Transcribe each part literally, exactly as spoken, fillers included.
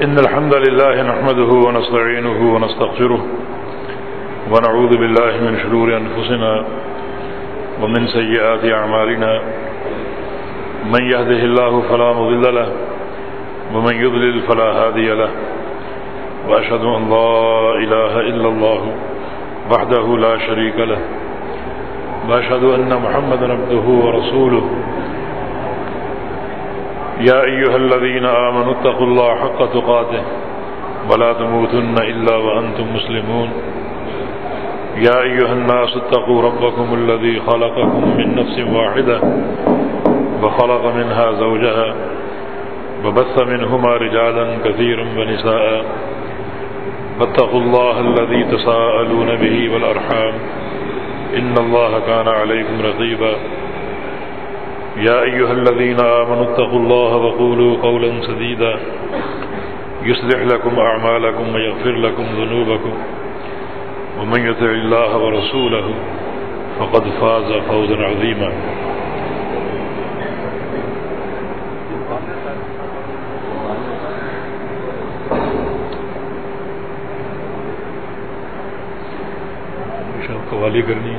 إن الحمد لله نحمده ونستعينه ونستغفره ونعوذ بالله من شرور أنفسنا ومن سيئات أعمالنا من يهده الله فلا مضل له ومن يضلل فلا هادي له وأشهد أن لا إله إلا الله وحده لا شريك له وأشهد أن محمدا عبده ورسوله يا أيها الذين آمنوا اتقوا الله حق تقاته ولا تموتن إلا وأنتم مسلمون يا أيها الناس اتقوا ربكم الذي خلقكم من نفس واحدة وخلق منها زوجها وبث منهما رجالا كثيرا ونساء واتقوا الله الذي تساءلون به والأرحام إن الله كان عليكم رقيبا يا أيها الذين آمنوا اتقوا الله وقولوا قولا سديدا يصلح لكم أعمالكم ويغفر لكم ذنوبكم ومن يطع الله ورسوله فقد فاز فوزا عظيما قوالی کرنی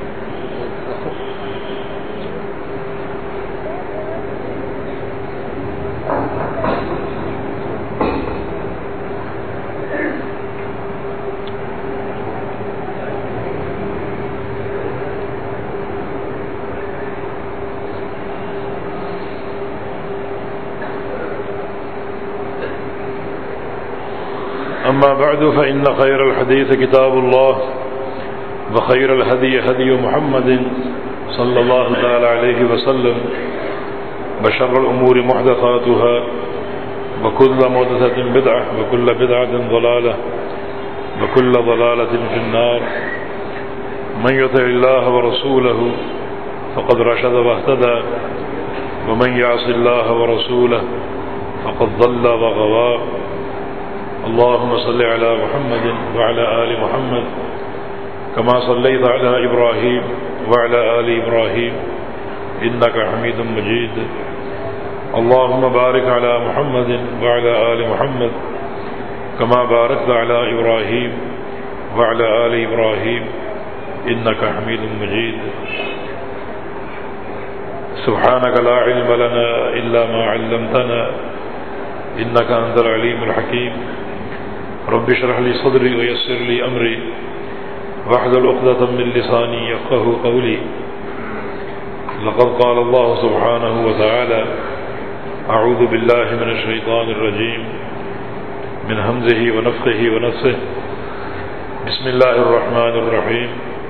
أما بعد فإن خير الحديث كتاب الله وخير الهدي هدي محمد صلى الله تعالى عليه وسلم وشر الأمور محدثاتها وكل محدثة بدعة وكل بدعة ضلالة وكل ضلالة في النار من يطع الله ورسوله فقد رشد واهتدى ومن يعص الله ورسوله فقد ضل وغوى اللهم صل على محمد وعلى آل محمد كما صليت على إبراهيم وعلى آل إبراهيم إنك حميد مجيد اللهم بارك على محمد وعلى آل محمد كما باركت على إبراهيم وعلى آل إبراهيم إنك حميد مجيد سبحانك لا علم لنا إلا ما علمتنا إنك أنت العليم الحكيم رب اشرح لي صدري ويسر لي أمري واحلل عقدة من لساني يفقهوا قولي لقد قال الله سبحانه وتعالى أعوذ بالله من الشيطان الرجيم من همزه ونفخه ونفثه بسم الله الرحمن الرحيم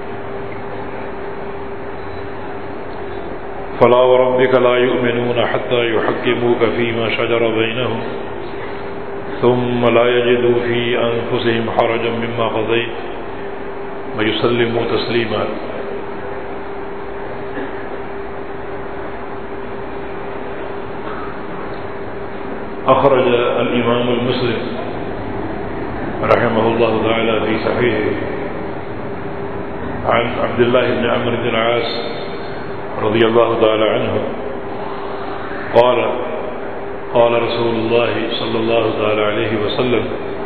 فلا وربك لا يؤمنون حتى يحكموك فيما شجر بينهم ثم لا يجدوا في أنفسهم حرجا مما قضيت ويسلموا تسليما أخرج الإمام المسلم رحمه الله تعالى في صحيحه عن عبد الله بن عمرو بن العاص رضي الله تعالى عنه قال قال رسول الله صلى الله تعالى عليه وسلم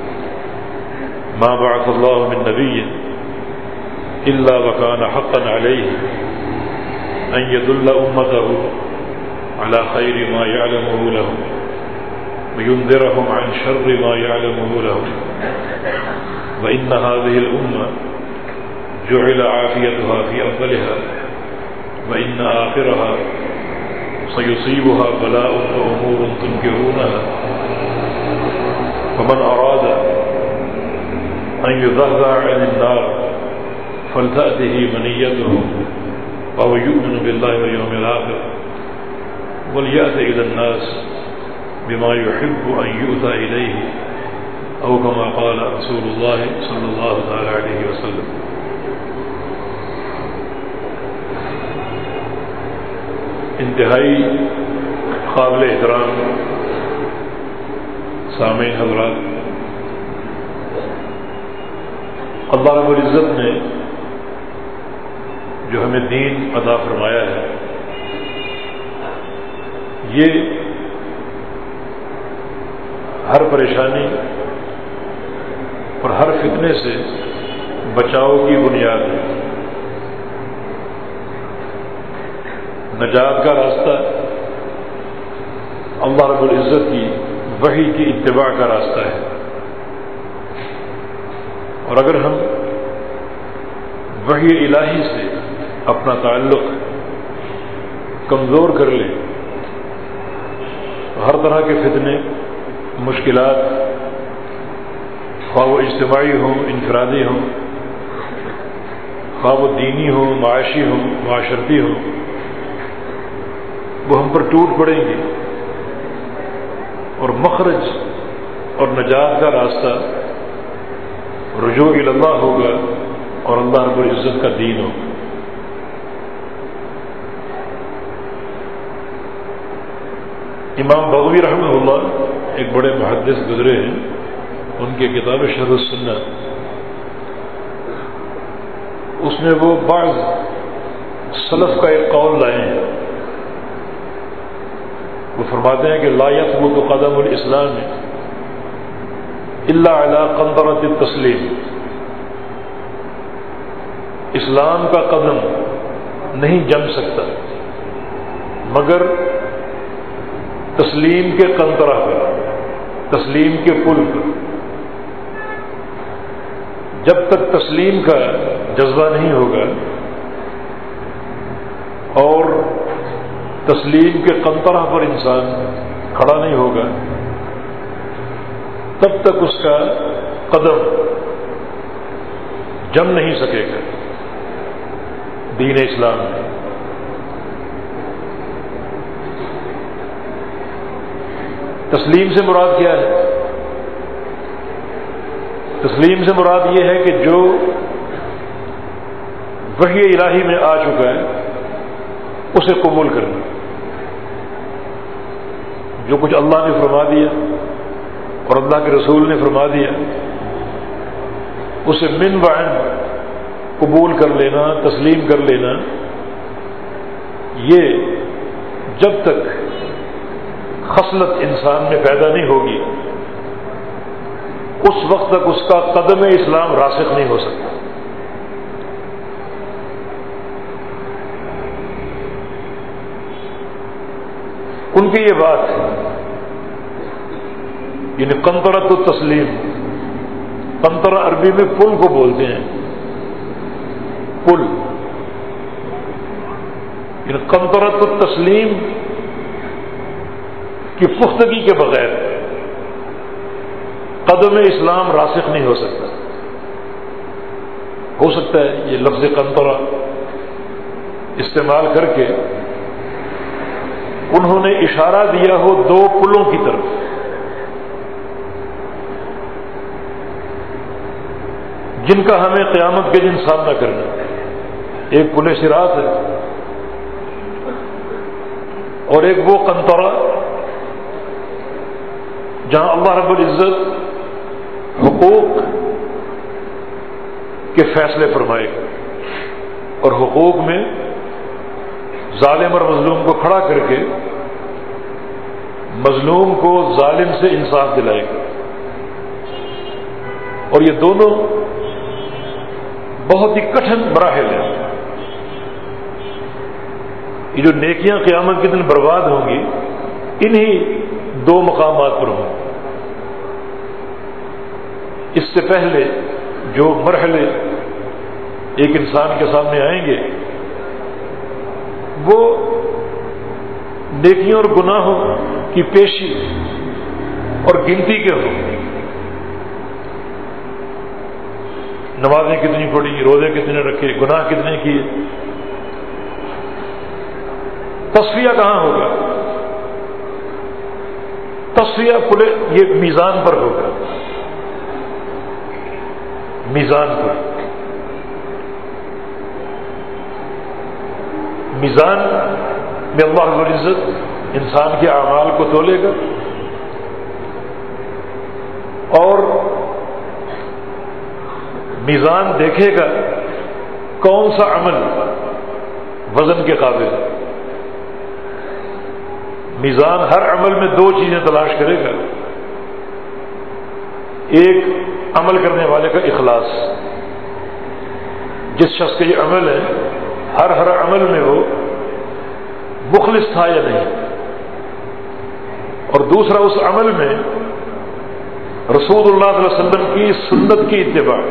ما بعث الله من نبي إلا وكان حقا عليه أن يدل أمته على خير ما يعلمه لهم وينذرهم عن شر ما يعلمه لهم وإن هذه الأمة جعل عافيتها في أولها وإن آخرها سيصيبها بلاء وأمور تنكرونها فمن أراد أن يذهب عن النار فلتأته منيته وهو يؤمن بالله واليوم الآخر وليأت إلى الناس بما يحب أن يؤتى إليه أو كما قال رسول الله صلى الله عليه وسلم. انتہائی قابل احترام سامعین حضرات، اللہ رب العزت نے جو ہمیں دین عطا فرمایا ہے، یہ ہر پریشانی اور ہر فتنے سے بچاؤ کی بنیاد ہے. نجات کا راستہ اللہ رب العزت کی وحی کی اتباع کا راستہ ہے. اور اگر ہم وحی الہی سے اپنا تعلق کمزور کر لیں تو ہر طرح کے فتنے، مشکلات، خواہ وہ اجتماعی ہوں، انفرادی ہوں، خواہ وہ دینی ہوں، معاشی ہوں، معاشرتی ہوں، وہ ہم پر ٹوٹ پڑیں گی. اور مخرج اور نجات کا راستہ رجوع الی اللہ ہوگا اور اللہ رب العزت کا دین ہوگا. امام بغوی رحمہ اللہ ایک بڑے محدث گزرے ہیں، ان کی کتاب شرح السنہ، اس میں وہ بعض سلف کا ایک قول لائے ہیں. وہ فرماتے ہیں کہ لا یثبت قدم الاسلام الا علی قنطرۃ التسلیم. اسلام کا قدم نہیں جم سکتا مگر تسلیم کے قنطرہ پر، تسلیم کے پل پر. جب تک تسلیم کا جذبہ نہیں ہوگا اور تسلیم کے قنطرہ پر انسان کھڑا نہیں ہوگا، تب تک اس کا قدم جم نہیں سکے گا دین اسلام میں. تسلیم سے مراد کیا ہے؟ تسلیم سے مراد یہ ہے کہ جو وحی الہی میں آ چکا ہے اسے قبول کرنا. جو کچھ اللہ نے فرما دیا اور اللہ کے رسول نے فرما دیا اسے من بعین قبول کر لینا، تسلیم کر لینا. یہ جب تک خصلت انسان میں پیدا نہیں ہوگی اس وقت تک اس کا قدم اسلام راسخ نہیں ہو سکتا. ان کی یہ بات ہے، یعنی قنطرۃ التسلیم. قنطرہ عربی میں پل کو بولتے ہیں، پل. یعنی قنطرۃ التسلیم کی پختگی کے بغیر قدم اسلام راسخ نہیں ہو سکتا. ہو سکتا ہے یہ لفظ قنطرہ استعمال کر کے انہوں نے اشارہ دیا ہو دو پلوں کی طرف. جن کا ہمیں قیامت کے دن سامنا کرنا. ایک پل صراط ہے اور ایک وہ قنطرہ جہاں اللہ رب العزت حقوق کے فیصلے فرمائے گا اور حقوق میں ظالم اور مظلوم کو کھڑا کر کے مظلوم کو ظالم سے انصاف دلائے گا. اور یہ دونوں بہت ہی کٹھن مراحل ہیں. یہ جو نیکیاں قیامت کے دن برباد ہوں گی انہی دو مقامات پر ہوں. اس سے پہلے جو مرحلے ایک انسان کے سامنے آئیں گے وہ نیکیوں اور گناہوں کی پیشی اور گنتی کے ہوں. نمازیں کتنی پڑھی، روزے کتنے رکھے، گناہ کتنے کیے. تصفیہ کہاں ہوگا؟ تصفیہ پورے یہ میزان پر ہوگا. میزان پر میزان میں اللہ رب العزت انسان کے اعمال کو تولے گا اور میزان دیکھے گا کون سا عمل وزن کے قابل ہے. میزان ہر عمل میں دو چیزیں تلاش کرے گا. ایک عمل کرنے والے کا اخلاص، جس شخص کا یہ عمل ہے ہر ہر عمل میں وہ مخلص تھا یا نہیں، اور دوسرا اس عمل میں رسول اللہ صلی اللہ علیہ وسلم کی سنت کی اتباع،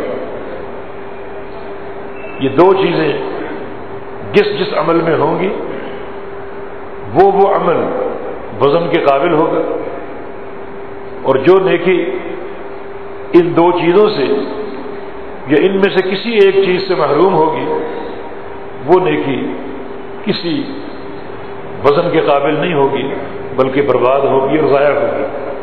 یہ دو چیزیں جس جس عمل میں ہوں گی وہ وہ عمل وزن کے قابل ہوگا، اور جو نیکی ان دو چیزوں سے یا ان میں سے کسی ایک چیز سے محروم ہوگی وہ نیکی کسی وزن کے قابل نہیں ہوگی بلکہ برباد ہوگی اور ضائع ہوگی۔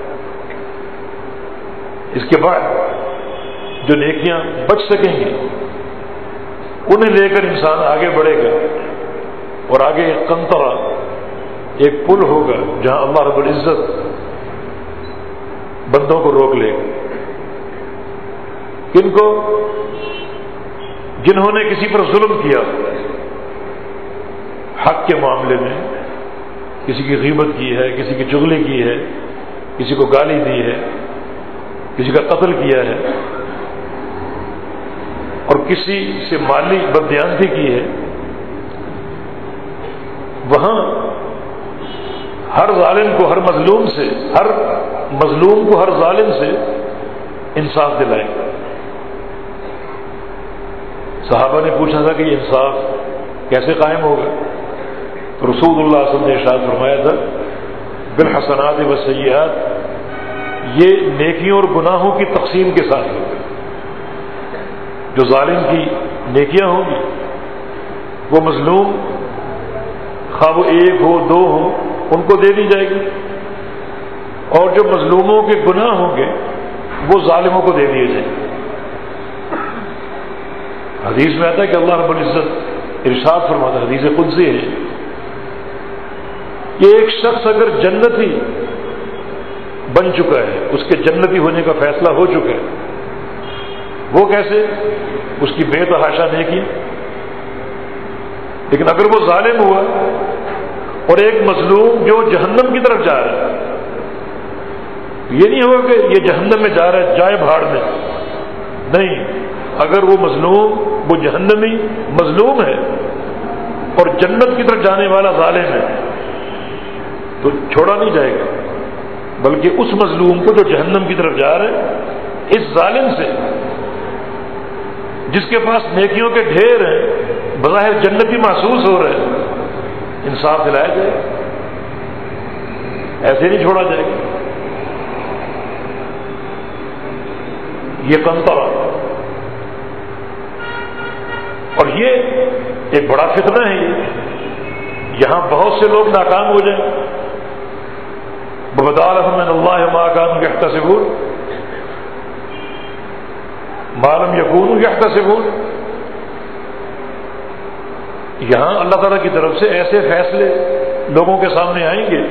اس کے بعد جو نیکیاں بچ سکیں گی انہیں لے کر انسان آگے بڑھے گا، اور آگے ایک قنطرہ، ایک پل ہوگا جہاں اللہ رب العزت بندوں کو روک لے گا۔ کن کو؟ جنہوں نے کسی پر ظلم کیا حق کے معاملے میں، کسی کی غیبت کی ہے، کسی کی چغلی کی ہے، کسی کو گالی دی ہے، کسی کا قتل کیا ہے، اور کسی سے مالی بددیانتی کی ہے، وہاں ہر ظالم کو ہر مظلوم سے ہر مظلوم کو ہر ظالم سے انصاف دلائے گا۔ صحابہ نے پوچھا تھا کہ یہ انصاف کیسے قائم ہوگا؟ تو رسول اللہ صلی اللہ علیہ وسلم نے ارشاد فرمایا تھا بالحسنات والسیئات، یہ نیکیوں اور گناہوں کی تقسیم کے ساتھ ہوگا۔ جو ظالم کی نیکیاں ہوں گی وہ مظلوم خواہ وہ ایک ہو دو ہو ان کو دے دی جائے گی، اور جو مظلوموں کے گناہ ہوں گے وہ ظالموں کو دے دیے جائیں گے۔ حدیث میں آتا ہے کہ اللہ رب العزت ارشاد فرماتا ہے، حدیث قدسی ہے، کہ ایک شخص اگر جنتی بن چکا ہے، اس کے جنتی ہونے کا فیصلہ ہو چکا ہے، وہ کیسے؟ اس کی بے تحاشا نیکی، لیکن اگر وہ ظالم ہوا اور ایک مظلوم جو جہنم کی طرف جا رہا ہے، یہ نہیں ہوگا کہ یہ جہنم میں جا رہا ہے جائے بھاڑ میں، نہیں، اگر وہ مظلوم وہ جہنمی مظلوم ہے اور جنت کی طرف جانے والا ظالم ہے تو چھوڑا نہیں جائے گا، بلکہ اس مظلوم کو جو جہنم کی طرف جا رہا ہے، اس ظالم سے جس کے پاس نیکیوں کے ڈھیر ہیں، بظاہر جنتی محسوس ہو رہے ہیں، انصاف دلایا جائے، ایسے نہیں چھوڑا جائے گا۔ یہ قنطرہ، اور یہ ایک بڑا فتنہ ہے، یہ یہاں بہت سے لوگ ناکام ہو جائیں، وَبَدَا لَهُم مِّنَ اللَّهِ مَا كَانُوا يَحْتَسِبُونَ مَا لَمْ يَكُونُوا يَحْتَسِبُونَ۔ یہاں اللہ تعالیٰ کی طرف سے ایسے فیصلے لوگوں کے سامنے آئیں گے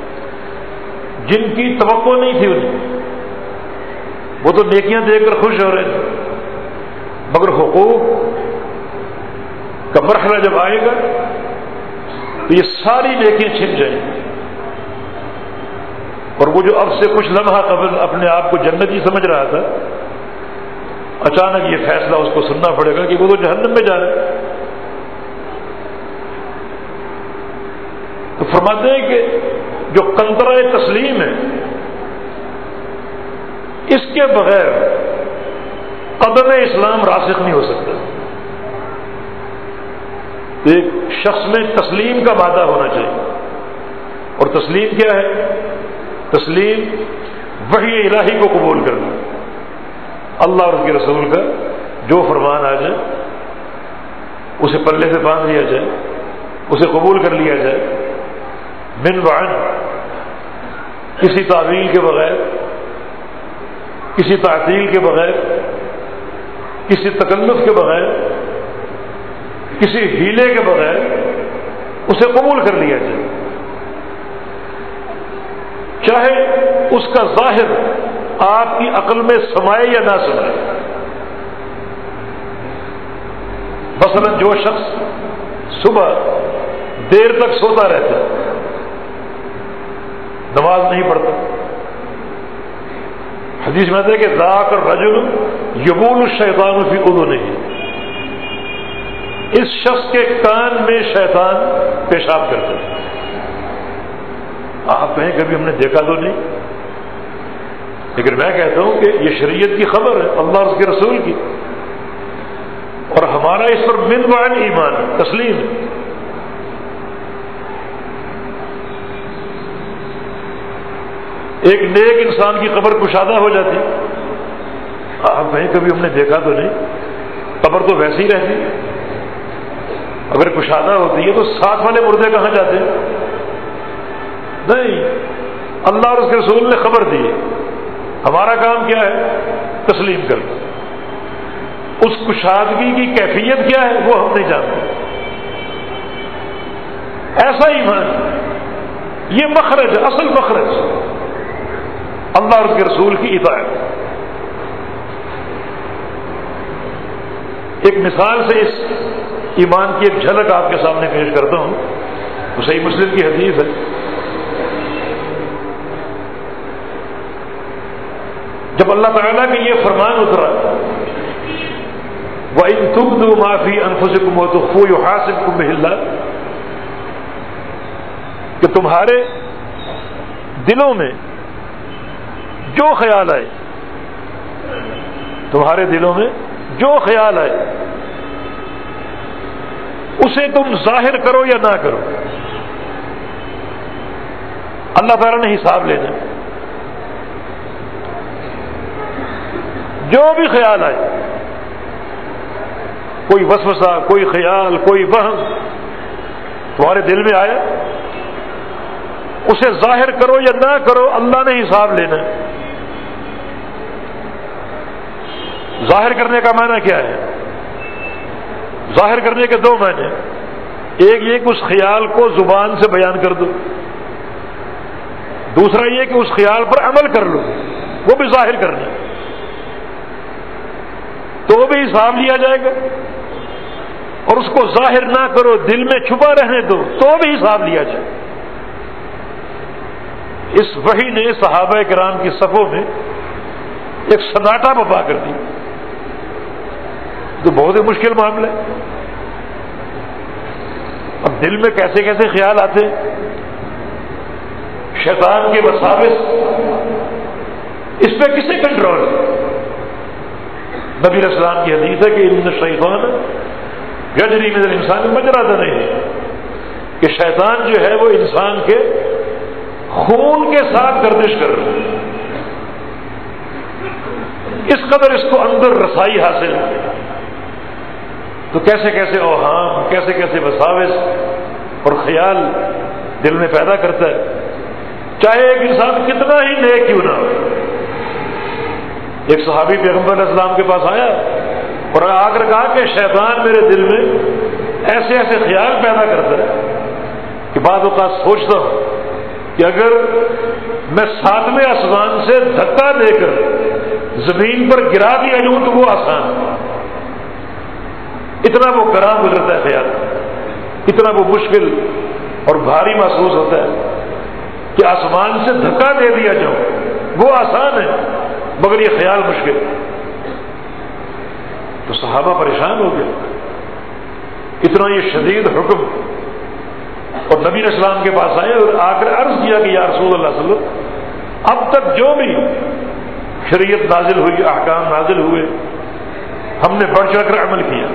جن کی توقع نہیں تھی انہیں، وہ تو نیکیاں دیکھ کر خوش ہو رہے تھے، مگر حقوق کا مرحلہ جب آئے گا تو یہ ساری نیکیاں چھن جائیں گی، اور وہ جو اب سے کچھ لمحہ قبل اپنے آپ کو جنتی سمجھ رہا تھا، اچانک یہ فیصلہ اس کو سننا پڑے گا کہ وہ تو جہنم میں جا رہا ہے۔ تو فرماتے ہیں کہ جو قنطرہ تسلیم ہے، اس کے بغیر قدم اسلام راسخ نہیں ہو سکتا۔ ایک شخص میں تسلیم کا مادہ ہونا چاہیے، اور تسلیم کیا ہے؟ تسلیم وحی الہی کو قبول کرنا، اللہ اور اس کے رسول کا جو فرمان آ جائے اسے پلے سے باندھ لیا جائے، اسے قبول کر لیا جائے، من وعن، کسی تعویل کے بغیر، کسی تعطیل کے بغیر، کسی تکلف کے بغیر، کسی ہیلے کے بغیر اسے قبول کر لیا جائے، چاہے اس کا ظاہر آپ کی عقل میں سمائے یا نہ سمائے۔ مثلا جو شخص صبح دیر تک سوتا رہتا ہے، نماز نہیں پڑھتا، حدیث میں آتا ہے کہ ذاک الرجل یبول الشیطان فی اذنہ، اس شخص کے کان میں شیطان پیشاب کرتا ہے۔ آپ کہیں کبھی ہم نے دیکھا تو نہیں، لیکن میں کہتا ہوں کہ یہ شریعت کی خبر ہے، اللہ اور اس کے رسول کی، اور ہمارا اس پر من بعد ایمان تسلیم ہے۔ ایک نیک انسان کی قبر کشادہ ہو جاتی، آپ کہیں کبھی ہم نے دیکھا تو نہیں، قبر تو ویسی ہی رہتی، اگر کشادہ ہوتی ہے تو ساتھ والے مردے کہاں جاتے ہیں؟ نہیں، اللہ اور اس کے رسول نے خبر دی، ہمارا کام کیا ہے؟ تسلیم کرنا۔ اس کشادگی کی کیفیت کیا ہے وہ ہم نہیں جانتے۔ ایسا ایمان، یہ مخرج، اصل مخرج اللہ اور اس کے رسول کی اطاعت۔ ایک مثال سے اس ایمان کی ایک جھلک آپ کے سامنے پیش کرتا ہوں، وہ صحیح مسلم کی حدیث ہے۔ جب اللہ تعالیٰ کا یہ فرمان اترا وَإِن تُبْدُوا مَا فِي أَنفُسِكُمْ وَتُخْفُوهُ يُحَاسِبْكُم بِهِ اللَّهُ، کہ تمہارے دلوں میں جو خیال آئے، تمہارے دلوں میں جو خیال آئے اسے تم ظاہر کرو یا نہ کرو، اللہ تعالیٰ نے حساب لینا۔ جو بھی خیال آئے، کوئی وسوسہ، کوئی خیال، کوئی وہم تمہارے دل میں آیا، اسے ظاہر کرو یا نہ کرو، اللہ نے حساب لینا۔ ظاہر کرنے کا معنی کیا ہے؟ ظاہر کرنے کے دو معنی، ایک یہ کہ اس خیال کو زبان سے بیان کر دو، دوسرا یہ کہ اس خیال پر عمل کر لو، وہ بھی ظاہر کرنا، تو وہ بھی حساب لیا جائے گا، اور اس کو ظاہر نہ کرو، دل میں چھپا رہنے دو، تو بھی حساب لیا جائے۔ اس وحی نے صحابہ کرام کی صفوں میں ایک سناٹا برپا کر دی، تو بہت ہی مشکل معاملہ ہے۔ اب دل میں کیسے کیسے خیال آتے ہیں، شیطان کے وساوس، اس پہ کسے کنٹرول ہے؟ نبی علیہ السلام کی حدیث ہے کہ ان الشیطان یجری من الانسان مجرى دمه، کہ شیطان جو ہے وہ انسان کے خون کے ساتھ گردش کر رہا ہے، اس قدر اس کو اندر رسائی حاصل ہے، تو کیسے کیسے اوہام، کیسے کیسے وساوس اور خیال دل میں پیدا کرتا ہے، چاہے ایک انسان کتنا ہی نیک کیوں نہ ہو۔ ایک صحابی پیغمبر علیہ السلام کے پاس آیا اور آ کر کہا کہ شیطان میرے دل میں ایسے ایسے خیال پیدا کرتا ہے کہ بعض اوقات سوچتا ہوں کہ اگر میں ساتویں آسمان سے دھکا دے کر زمین پر گرا دیا جاؤں تو وہ آسان ہے، اتنا وہ گراں گزرتا ہے خیال، اتنا وہ مشکل اور بھاری محسوس ہوتا ہے کہ آسمان سے دھکا دے دیا جاؤں وہ آسان ہے، مگر یہ خیال مشکل۔ تو صحابہ پریشان ہو گئے، اتنا یہ شدید حکم، اور نبی علیہ السلام کے پاس آئے اور آ کر عرض کیا کہ یا رسول اللہ صلی اللہ علیہ وسلم، اب تک جو بھی شریعت نازل ہوئی، احکام نازل ہوئے، ہم نے بڑھ چڑھ کر عمل کیا،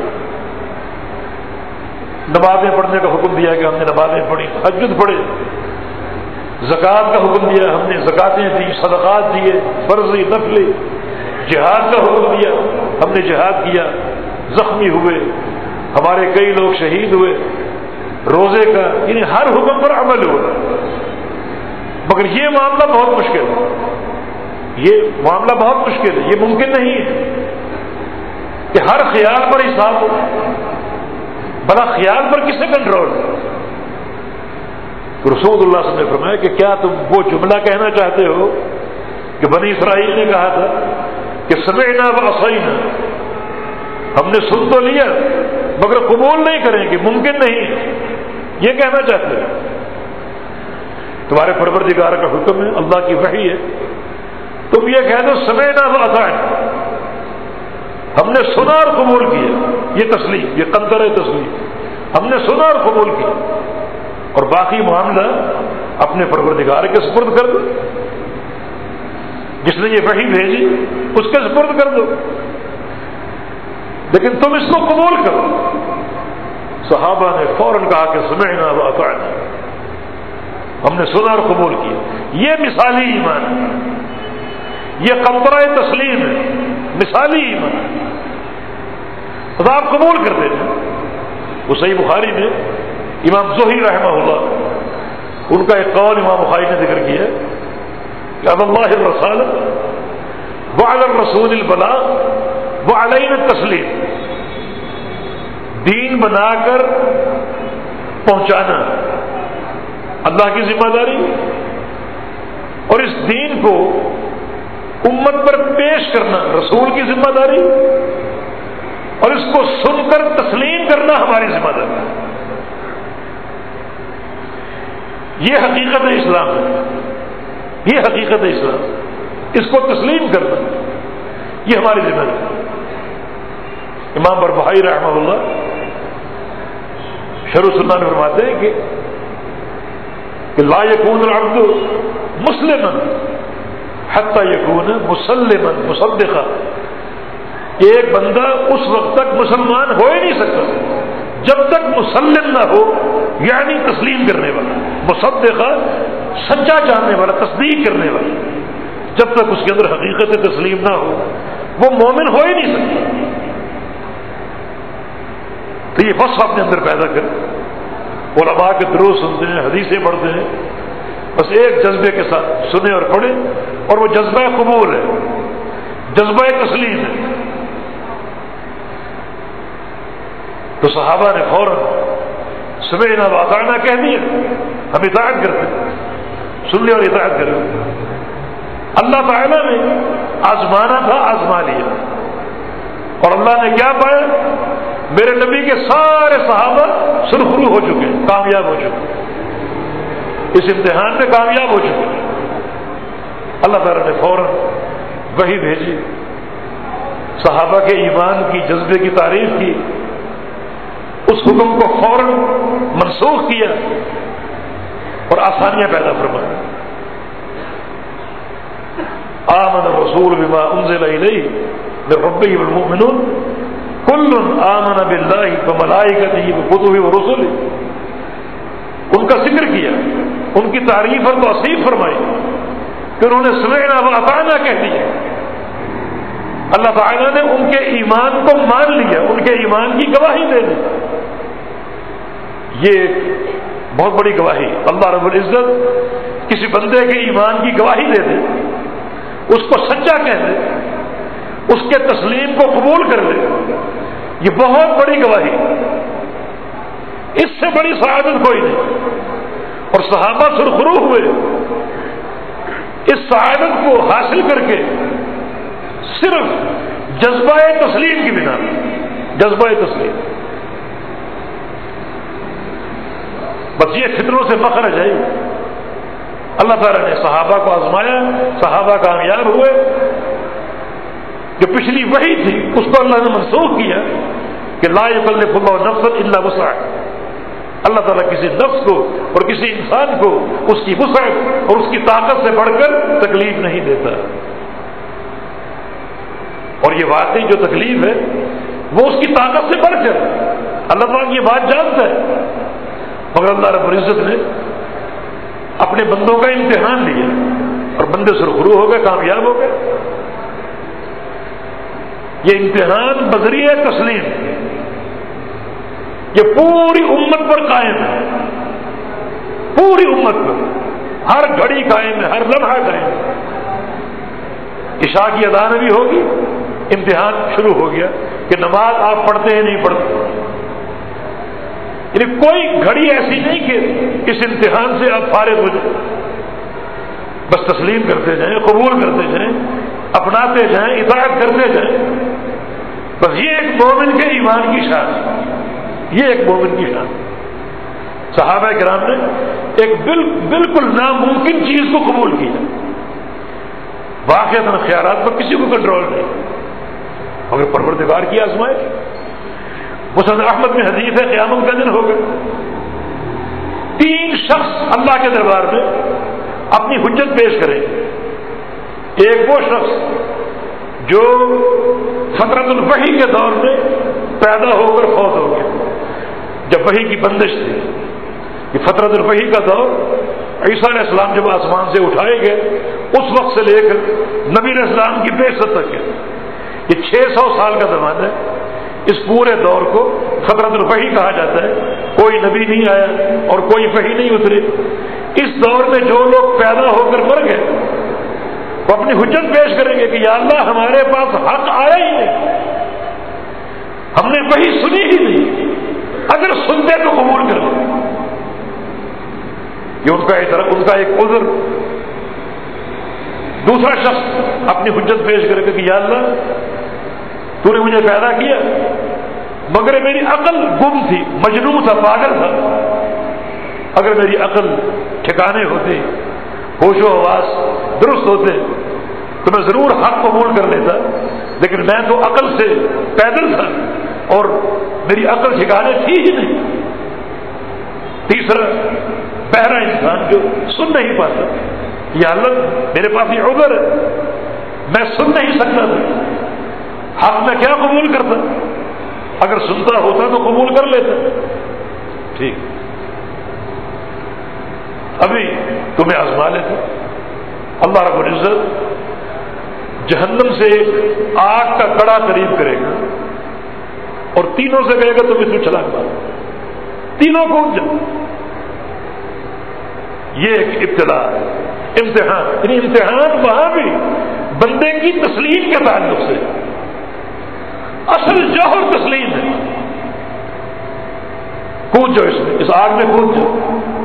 نمازیں پڑھنے کا حکم دیا کہ ہم نے نمازیں پڑھی، تہجد پڑھے، زکوٰۃ کا حکم دیا ہم نے زکاتیں دی، صدقات دیے، فرضی نفلی، جہاد کا حکم دیا ہم نے جہاد کیا، زخمی ہوئے، ہمارے کئی لوگ شہید ہوئے، روزے کا، یعنی ہر حکم پر عمل ہوا، مگر یہ معاملہ بہت مشکل ہے، یہ معاملہ بہت مشکل ہے، یہ ممکن نہیں ہے کہ ہر خیال پر حساب ہو، بھلا خیال پر کس سے کنٹرول؟ رسول اللہ صلی اللہ علیہ وسلم نے فرمایا کہ کیا تم وہ جملہ کہنا چاہتے ہو کہ بنی اسرائیل نے کہا تھا کہ سمعنا وعصینا، ہم نے سن تو لیا مگر قبول نہیں کریں گے، ممکن نہیں ہے، یہ کہنا چاہتے ہو؟ تمہارے پروردگار کا حکم ہے، اللہ کی وحی ہے، تم یہ کہہ دو سمعنا واطعنا، ہم نے سنا اور قبول کیا، یہ تسلیم، یہ قنطرہ تسلیم، ہم نے سنا اور قبول کیا، اور باقی معاملہ اپنے پروردگار کے سپرد کر دو، جس نے یہ وحی بھیجی اس کے سپرد کر دو، لیکن تم اس کو قبول کرو۔ صحابہ نے فوراً کہا کہ سمعنا واطعنا، ہم نے سنا اور قبول کیا۔ یہ مثالی ایمان ہے، یہ قنطرہ تسلیم ہے، مثالی ایمان ہے۔ تو آپ قبول کرتے ہیں۔ وہ صحیح بخاری میں امام زہری رحمہ اللہ، ان کا ایک قول امام بخاری نے ذکر کیا کہ علی اللہ الرسالہ وعلی الرسول البلاغ وعلینا التسلیم، دین بنا کر پہنچانا اللہ کی ذمہ داری، اور اس دین کو امت پر پیش کرنا رسول کی ذمہ داری، اور اس کو سن کر تسلیم کرنا ہماری ذمہ داری۔ یہ حقیقت اسلام ہے، یہ حقیقت اسلام، اس کو تسلیم کرنا یہ ہماری ذمہ داری۔ امام بربہائی رحمہ اللہ شرح سنہ میں فرماتے ہیں کہ کہ لا یکون العبد مسلما حتی یکون مسلما مصدقا، کہ ایک بندہ اس وقت تک مسلمان ہو ہی نہیں سکتا جب تک مسلم نہ ہو، یعنی تسلیم کرنے والا، مصدقہ سچا جاننے والا، تصدیق کرنے والا، جب تک اس کے اندر حقیقت تسلیم نہ ہو وہ مومن ہو ہی نہیں سکتا۔ تو یہ وصف اپنے اندر پیدا کرے، علماء کے دروس سنتے ہیں، حدیثیں پڑھتے ہیں، بس ایک جذبے کے ساتھ سنیں اور پڑھیں، اور وہ جذبہ قبول ہے، جذبہ تسلیم ہے۔ تو صحابہ نے فوراً سمعنا واطعنا کہہ دیا، ہم اطاعت کرتے ہیں، سن لیں اور اطاعت کریں۔ اللہ تعالیٰ نے آزمانا تھا، آزما لیا، اور اللہ نے کیا پایا؟ میرے نبی کے سارے صحابہ سرخرو ہو چکے ہیں، کامیاب ہو چکے ہیں، اس امتحان میں کامیاب ہو چکے ہیں۔ اللہ تعالیٰ نے فوراً وحی بھیجی، صحابہ کے ایمان کی، جذبے کی تعریف کی، اس حکم کو فوراً منسوخ کیا اور آسانیاں پیدا فرمائی۔ آمن الرسول بما انزل الیہ من ربہ والمؤمنون کل آمن باللہ وملائکتہ وکتبہ ورسلہ، ان کا ذکر کیا، ان کی تعریف اور توصیف فرمائی کہ انہوں نے سمعنا واطعنا کہہ دیا۔ اللہ تعالیٰ نے ان کے ایمان کو مان لیا، ان کے ایمان کی گواہی دے دی۔ یہ بہت بڑی گواہی، اللہ رب العزت کسی بندے کے ایمان کی گواہی دے دے، اس کو سچا کہہ دے، اس کے تسلیم کو قبول کر لے، یہ بہت بڑی گواہی، اس سے بڑی سعادت کوئی نہیں۔ اور صحابہ سرخرو ہوئے اس سعادت کو حاصل کر کے صرف جذبہ تسلیم کی بنا، جذبہ تسلیم، بس یہ فطروں سے مخرج ہے۔ اللہ تعالیٰ نے صحابہ کو آزمایا، صحابہ کامیاب ہوئے، جو پچھلی وحی تھی اس کو اللہ نے منسوخ کیا کہ لا یکلف اللہ نفسا الا وسعها، اللہ تعالیٰ کسی نفس کو اور کسی انسان کو اس کی وسعت اور اس کی طاقت سے بڑھ کر تکلیف نہیں دیتا، اور یہ واقعی جو تکلیف ہے وہ اس کی طاقت سے بڑھ کر، اللہ تعالیٰ یہ بات جانتا ہے، مگر اللہ رب العزت نے اپنے بندوں کا امتحان لیا اور بندے سرخرو ہو گئے، کامیاب ہو گئے۔ یہ امتحان بذریعہ تسلیم یہ پوری امت پر قائم ہے، پوری امت پر، ہر گھڑی قائم ہے، ہر لمحہ قائم ہے۔ عشاء کی اذان بھی ہوگی، امتحان شروع ہو گیا کہ نماز آپ پڑھتے ہیں نہیں پڑھتے، یعنی کوئی گھڑی ایسی نہیں کہ اس امتحان سے آپ فارغ ہو جائیں، بس تسلیم کرتے جائیں، قبول کرتے جائیں، اپناتے جائیں، اطاعت کرتے جائیں، بس یہ ایک مومن کے ایمان کی شان ہے، یہ ایک مومن کی شان۔ صحابہ کرام نے ایک بال بالکل ناممکن چیز کو قبول کیا، واقعتاً خیالات پر کسی کو کنٹرول نہیں، مگر پروردگار کی آزمائش۔ مسند احمد میں حدیث ہے قیامت کا دن ہوگا، تین شخص اللہ کے دربار میں اپنی حجت پیش کریں گے۔ ایک وہ شخص جو فترۃ الوحی کے دور میں پیدا ہو کر فوت ہو گیا، جب وحی کی بندش تھی، یہ فترۃ الوحی کا دور، عیسیٰ علیہ السلام جب آسمان سے اٹھائے گئے اس وقت سے لے کر نبی علیہ السلام کی بعثت تک ہے، یہ چھ سو سال کا زمانہ ہے۔ اس پورے دور کو فترۃ الوحی کہا جاتا ہے، کوئی نبی نہیں آیا اور کوئی وحی نہیں اتری۔ اس دور میں جو لوگ پیدا ہو کر مر گئے وہ اپنی حجت پیش کریں گے کہ یا اللہ ہمارے پاس حق آیا ہی نہیں، ہم نے وحی سنی ہی نہیں، اگر سنتے تو قبول کر لیں۔ یہ ان کا اعتراف، ان کا ایک عذر۔ دوسرا شخص اپنی حجت پیش کرے گا کہ یا اللہ تو نے مجھے پیدا کیا مگر میری عقل گم تھی، مجنون تھا، پاگل تھا، اگر میری عقل ٹھکانے ہوتے، ہوش و حواس درست ہوتے تو میں ضرور حق قبول کر لیتا، لیکن میں تو عقل سے پیدل تھا اور میری عقل ٹھکانے تھی ہی نہیں۔ تیسرا بہرا انسان جو سن نہیں پاتا، یا اللہ میرے پاس یہ عذر ہے، میں سن نہیں سکتا تھا، حق میں کیا قبول کرتا، اگر سنتا ہوتا تو قبول کر لیتا۔ ٹھیک، ابھی تمہیں آزما لیتا۔ اللہ رب العزت جہنم سے ایک آگ کا کڑا قریب کرے گا اور تینوں سے کہے گا تم اس میں چھلانگ مارو، تینوں کود جاؤ۔ یہ ایک ابتلا ہے، امتحان، یعنی امتحان وہاں بھی بندے کی تسلیم کے تعلق سے، اصل جوہر تسلیم ہے۔ کود جاؤ اس میں، اس آگ میں کود جاؤ۔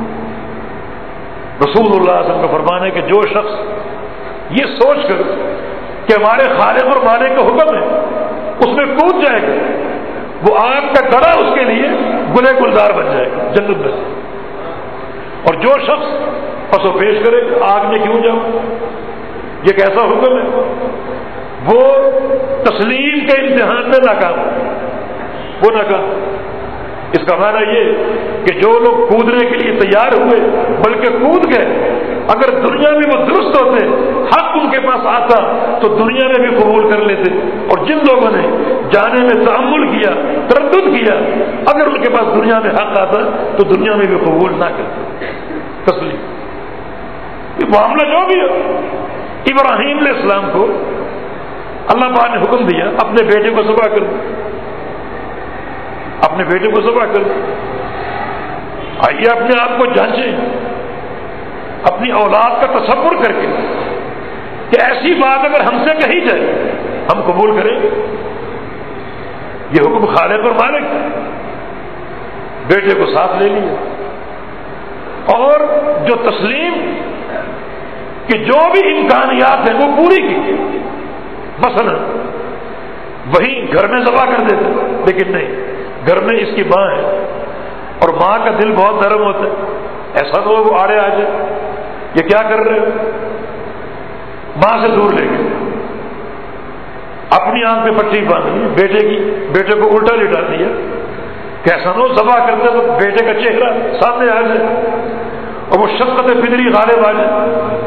رسول اللہ صلی اللہ علیہ وسلم کا فرمان ہے کہ جو شخص یہ سوچ کر کہ ہمارے خالق اور مالک کا حکم ہے اس میں کود جائے گا، وہ آگ کا کڑا اس کے لیے گلے گلزار بن جائے گا جنت میں۔ اور جو شخص پس و پیش کرے آگ میں کیوں جاؤ، یہ کیسا حکم ہے، وہ تسلیم کے امتحان میں ناکام، وہ ناکام۔ اس کا معنی یہ کہ جو لوگ کودنے کے لیے تیار ہوئے بلکہ کود گئے، اگر دنیا میں وہ درست ہوتے، حق ان کے پاس آتا تو دنیا میں بھی قبول کر لیتے، اور جن لوگوں نے جانے میں تعمل کیا، تردد کیا، اگر ان کے پاس دنیا میں حق آتا تو دنیا میں بھی قبول نہ کرتے۔ تسلیم، یہ معاملہ جو بھی ہو۔ ابراہیم علیہ السلام کو اللہ پاک نے حکم دیا اپنے بیٹے کو ذبح کر دو، اپنے بیٹے کو ذبح کر دو۔ آئیے اپنے آپ کو جانچیں، اپنی اولاد کا تصور کر کے کہ ایسی بات اگر ہم سے کہی جائے ہم قبول کریں گے؟ یہ حکم خالق اور مالک، بیٹے کو ساتھ لے لیا، اور جو تسلیم کہ جو بھی امکانیات ہیں وہ پوری کی۔ مثلا وہی گھر میں ذبح کر دیتے، لیکن نہیں، گھر میں اس کی ماں ہے اور ماں کا دل بہت نرم ہوتا ہے، ایسا تو وہ آڑے آ جائے، یہ کیا کر رہے ہو، ماں سے دور لے گئے، اپنی آنکھ میں پٹی باندھ لی، بیٹے کی بیٹے کو الٹا لٹا دیا، کیسا نہ ذبح کرتے تو بیٹے کا چہرہ سامنے آ جائے اور وہ شفقت فطری غالب آ جائے،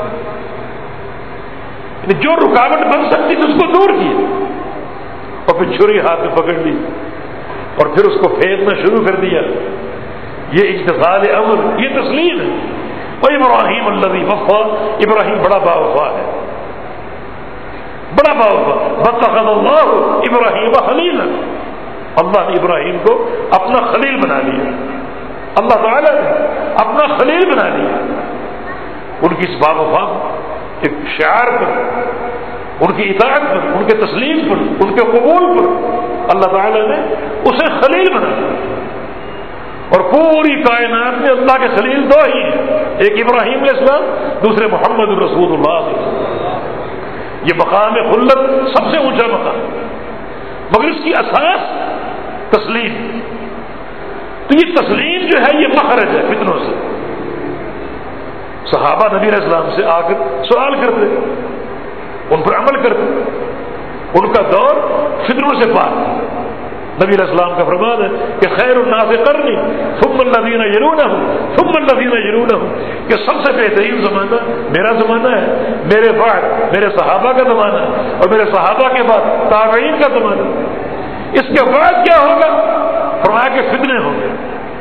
جو رکاوٹ بن سکتی تھی اس کو دور کیا، اور پھر چھری ہاتھ میں پکڑ لی اور پھر اس کو پھینکنا شروع کر دیا۔ یہ اجتزال امر، یہ تسلیم ہے۔ اور ابراہیم الذی وفا، ابراہیم بڑا با وفا ہے، بڑا با وفا۔ واتخذ اللہ ابراہیم خلیلا، اللہ نے ابراہیم کو اپنا خلیل بنا لیا، اللہ تعالیٰ نے اپنا خلیل بنا لیا۔ ان کی اس با وفا ایک شعار پر، ان کی اطاعت پر، ان کے تسلیم پر، ان کے قبول پر اللہ تعالیٰ نے اسے خلیل بنا دیا۔ اور پوری کائنات میں اللہ کے خلیل دو ہی ہیں، ایک ابراہیم علیہ السلام، دوسرے محمد رسول اللہ علیہ وسلم۔ یہ مقام خلت سب سے اونچا مقام، مگر اس کی اساس تسلیم۔ تو یہ تسلیم جو ہے یہ مخرج ہے فتنوں سے۔ صحابہ نبی علیہ السلام سے آ کر سوال کرتے ان پر عمل کرتے، ان کا دور فتنوں سے پاک تھا۔ نبی علیہ السلام کا فرمان ہے کہ خیر الناس قرنی ثم الذین یلونہم ثم الذین یلونہم، کہ سب سے بہترین زمانہ میرا زمانہ ہے، میرے بعد میرے صحابہ کا زمانہ ہے، اور میرے صحابہ کے بعد تابعین کا زمانہ ہے۔ اس کے بعد کیا ہوگا؟ فرمایا کہ فتنے ہوں گے۔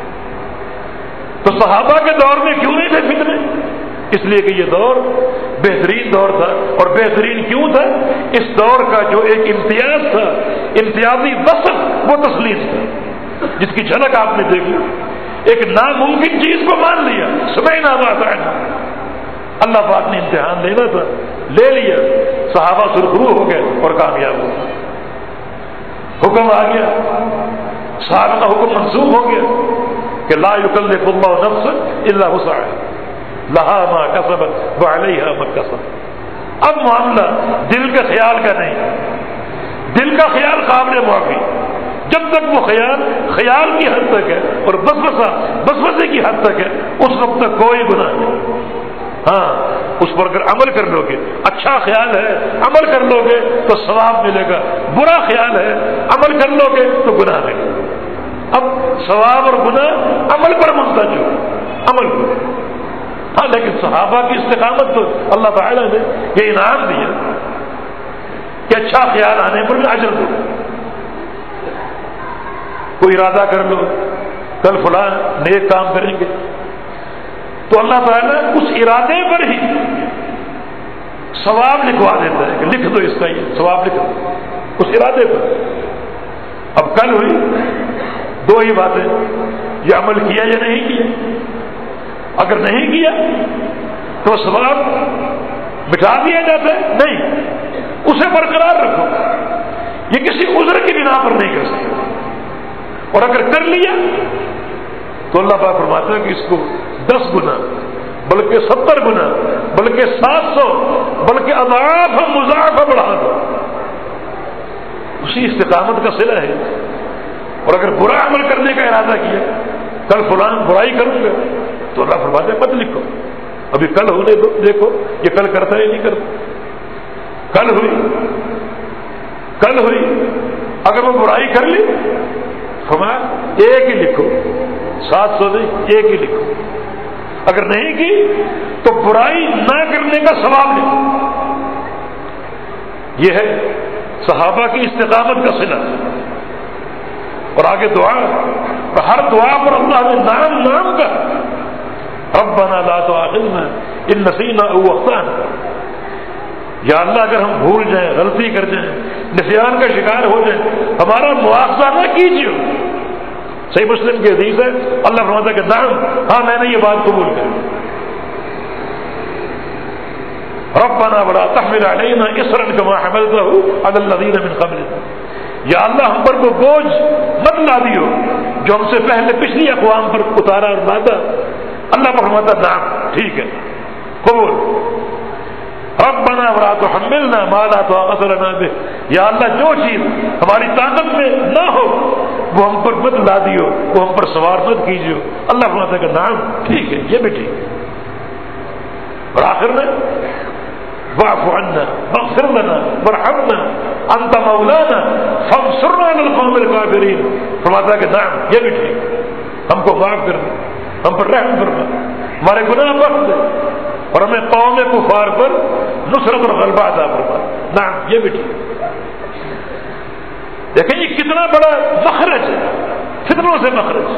تو صحابہ کے دور میں کیوں نہیں تھے فتنے؟ اس لیے کہ یہ دور بہترین دور تھا، اور بہترین کیوں تھا؟ اس دور کا جو ایک امتیاز تھا، امتیازی وصف، وہ تسلیم تھا، جس کی جھلک آپ نے دیکھی۔ ایک ناممکن چیز کو مان لیا، سمعنا واطعنا، اللہ پاک نے امتحان لینا تھا، لے لیا، صحابہ سرخرو ہو گئے اور کامیاب ہو گئے۔ حکم آ گیا، صحابہ کا حکم منسوخ ہو گیا کہ لا یکلف اللہ نفسا الا وسعها لہا ما کسبت وعلیہا ما اکتسبت۔ اب معاملہ دل کے خیال کا نہیں، دل کا خیال قابل معافی، جب تک وہ خیال خیال کی حد تک ہے اور وسوسہ وسوسے کی حد تک ہے، اس وقت تک کوئی گناہ نہیں۔ ہاں، اس پر اگر عمل کر لو گے، اچھا خیال ہے عمل کر لو گے تو ثواب ملے گا، برا خیال ہے عمل کر لو گے تو گناہ ملے گا۔ اب ثواب اور گناہ عمل پر منتج ہو، عمل پر۔ ہاں، لیکن صحابہ کی استقامت تو اللہ تعالیٰ نے یہ انعام دیا کہ اچھا خیال آنے پر بھی اجر دو۔ کوئی ارادہ کر لو کل فلاں نیک کام کریں گے، تو اللہ تعالیٰ اس ارادے پر ہی ثواب لکھوا دیتا ہے کہ لکھ دو اس کا یہ ثواب، لکھ دو اس ارادے پر۔ اب کل ہوئی دو ہی باتیں، یہ عمل کیا یا نہیں کیا۔ اگر نہیں کیا تو ثواب مٹا دیا جاتا ہے؟ نہیں، اسے برقرار رکھو، یہ کسی عذر کی بنا پر نہیں کر سکتے۔ اور اگر کر لیا تو اللہ پاک فرماتا ہے کہ اس کو دس گنا، بلکہ ستر گنا، بلکہ سات سو، بلکہ اضعاف مضاعف بڑھا دو۔ اسی استقامت کا صلہ ہے۔ اور اگر برا عمل کرنے کا ارادہ کیا، کل فلان برائی کروں گا، تو اللہ فرماتے ہیں مت لکھو، ابھی کل ہونے دو، دیکھو یہ کل کرتا ہے نہیں کرتا۔ کل ہوئی کل ہوئی اگر وہ برائی کر لی، فرمایا ایک ہی لکھو، سات سو نہیں، ایک ہی لکھو۔ اگر نہیں کی تو برائی نہ کرنے کا ثواب لکھو۔ یہ ہے صحابہ کی استقامت کا صلہ۔ اور آگے دعا، اور ہر دعا پر اللہ نے نام نام کا، ربنا لا تؤاخذنا ان نسینا او اخطانا، یا اللہ اگر ہم بھول جائیں، غلطی کر جائیں، نسیان کا شکار ہو جائیں، ہمارا مواخذہ نہ کیجیے۔ صحیح مسلم کی حدیث ہے، اللہ فرماتا ہے کہ نعم، ہاں میں نے یہ بات قبول کر، ربنا ولا تحمل علينا اصرا كما حملته على الذين من قبلنا، یا اللہ ہم پر وہ بوجھ مت لا دیو جو ہم سے پہلے پچھلی اقوام پر اتارا اور لادا۔ اللہ پر فرماتا نعم، ٹھیک ہے، قبول۔ ربنا ولا تحملنا ما لا طاقة لنا به، یا اللہ جو چیز ہماری طاقت میں نہ ہو وہ ہم پر مت لا دیو، وہ ہم پر سوار مت کیجیے۔ اللہ فرماتا کہ نعم، ٹھیک ہے، یہ بھی ٹھیک ہے۔ اور آخر میں واعف عنا واغفر لنا وارحمنا انت مولانا فانصرنا على القوم الكافرين، فرماتا کہ نعم، یہ بھی ٹھیک، ہم کو معاف کر دے، ہم پر رحم فرما، ہمارے گناہ بخش دے، اور ہمیں قوم کفار پر نصرت اور غلبہ عطا فرما۔ نعم، یہ بھی ٹھیک۔ دیکھیں یہ کتنا بڑا مخرج ہے، فتنوں سے مخرج۔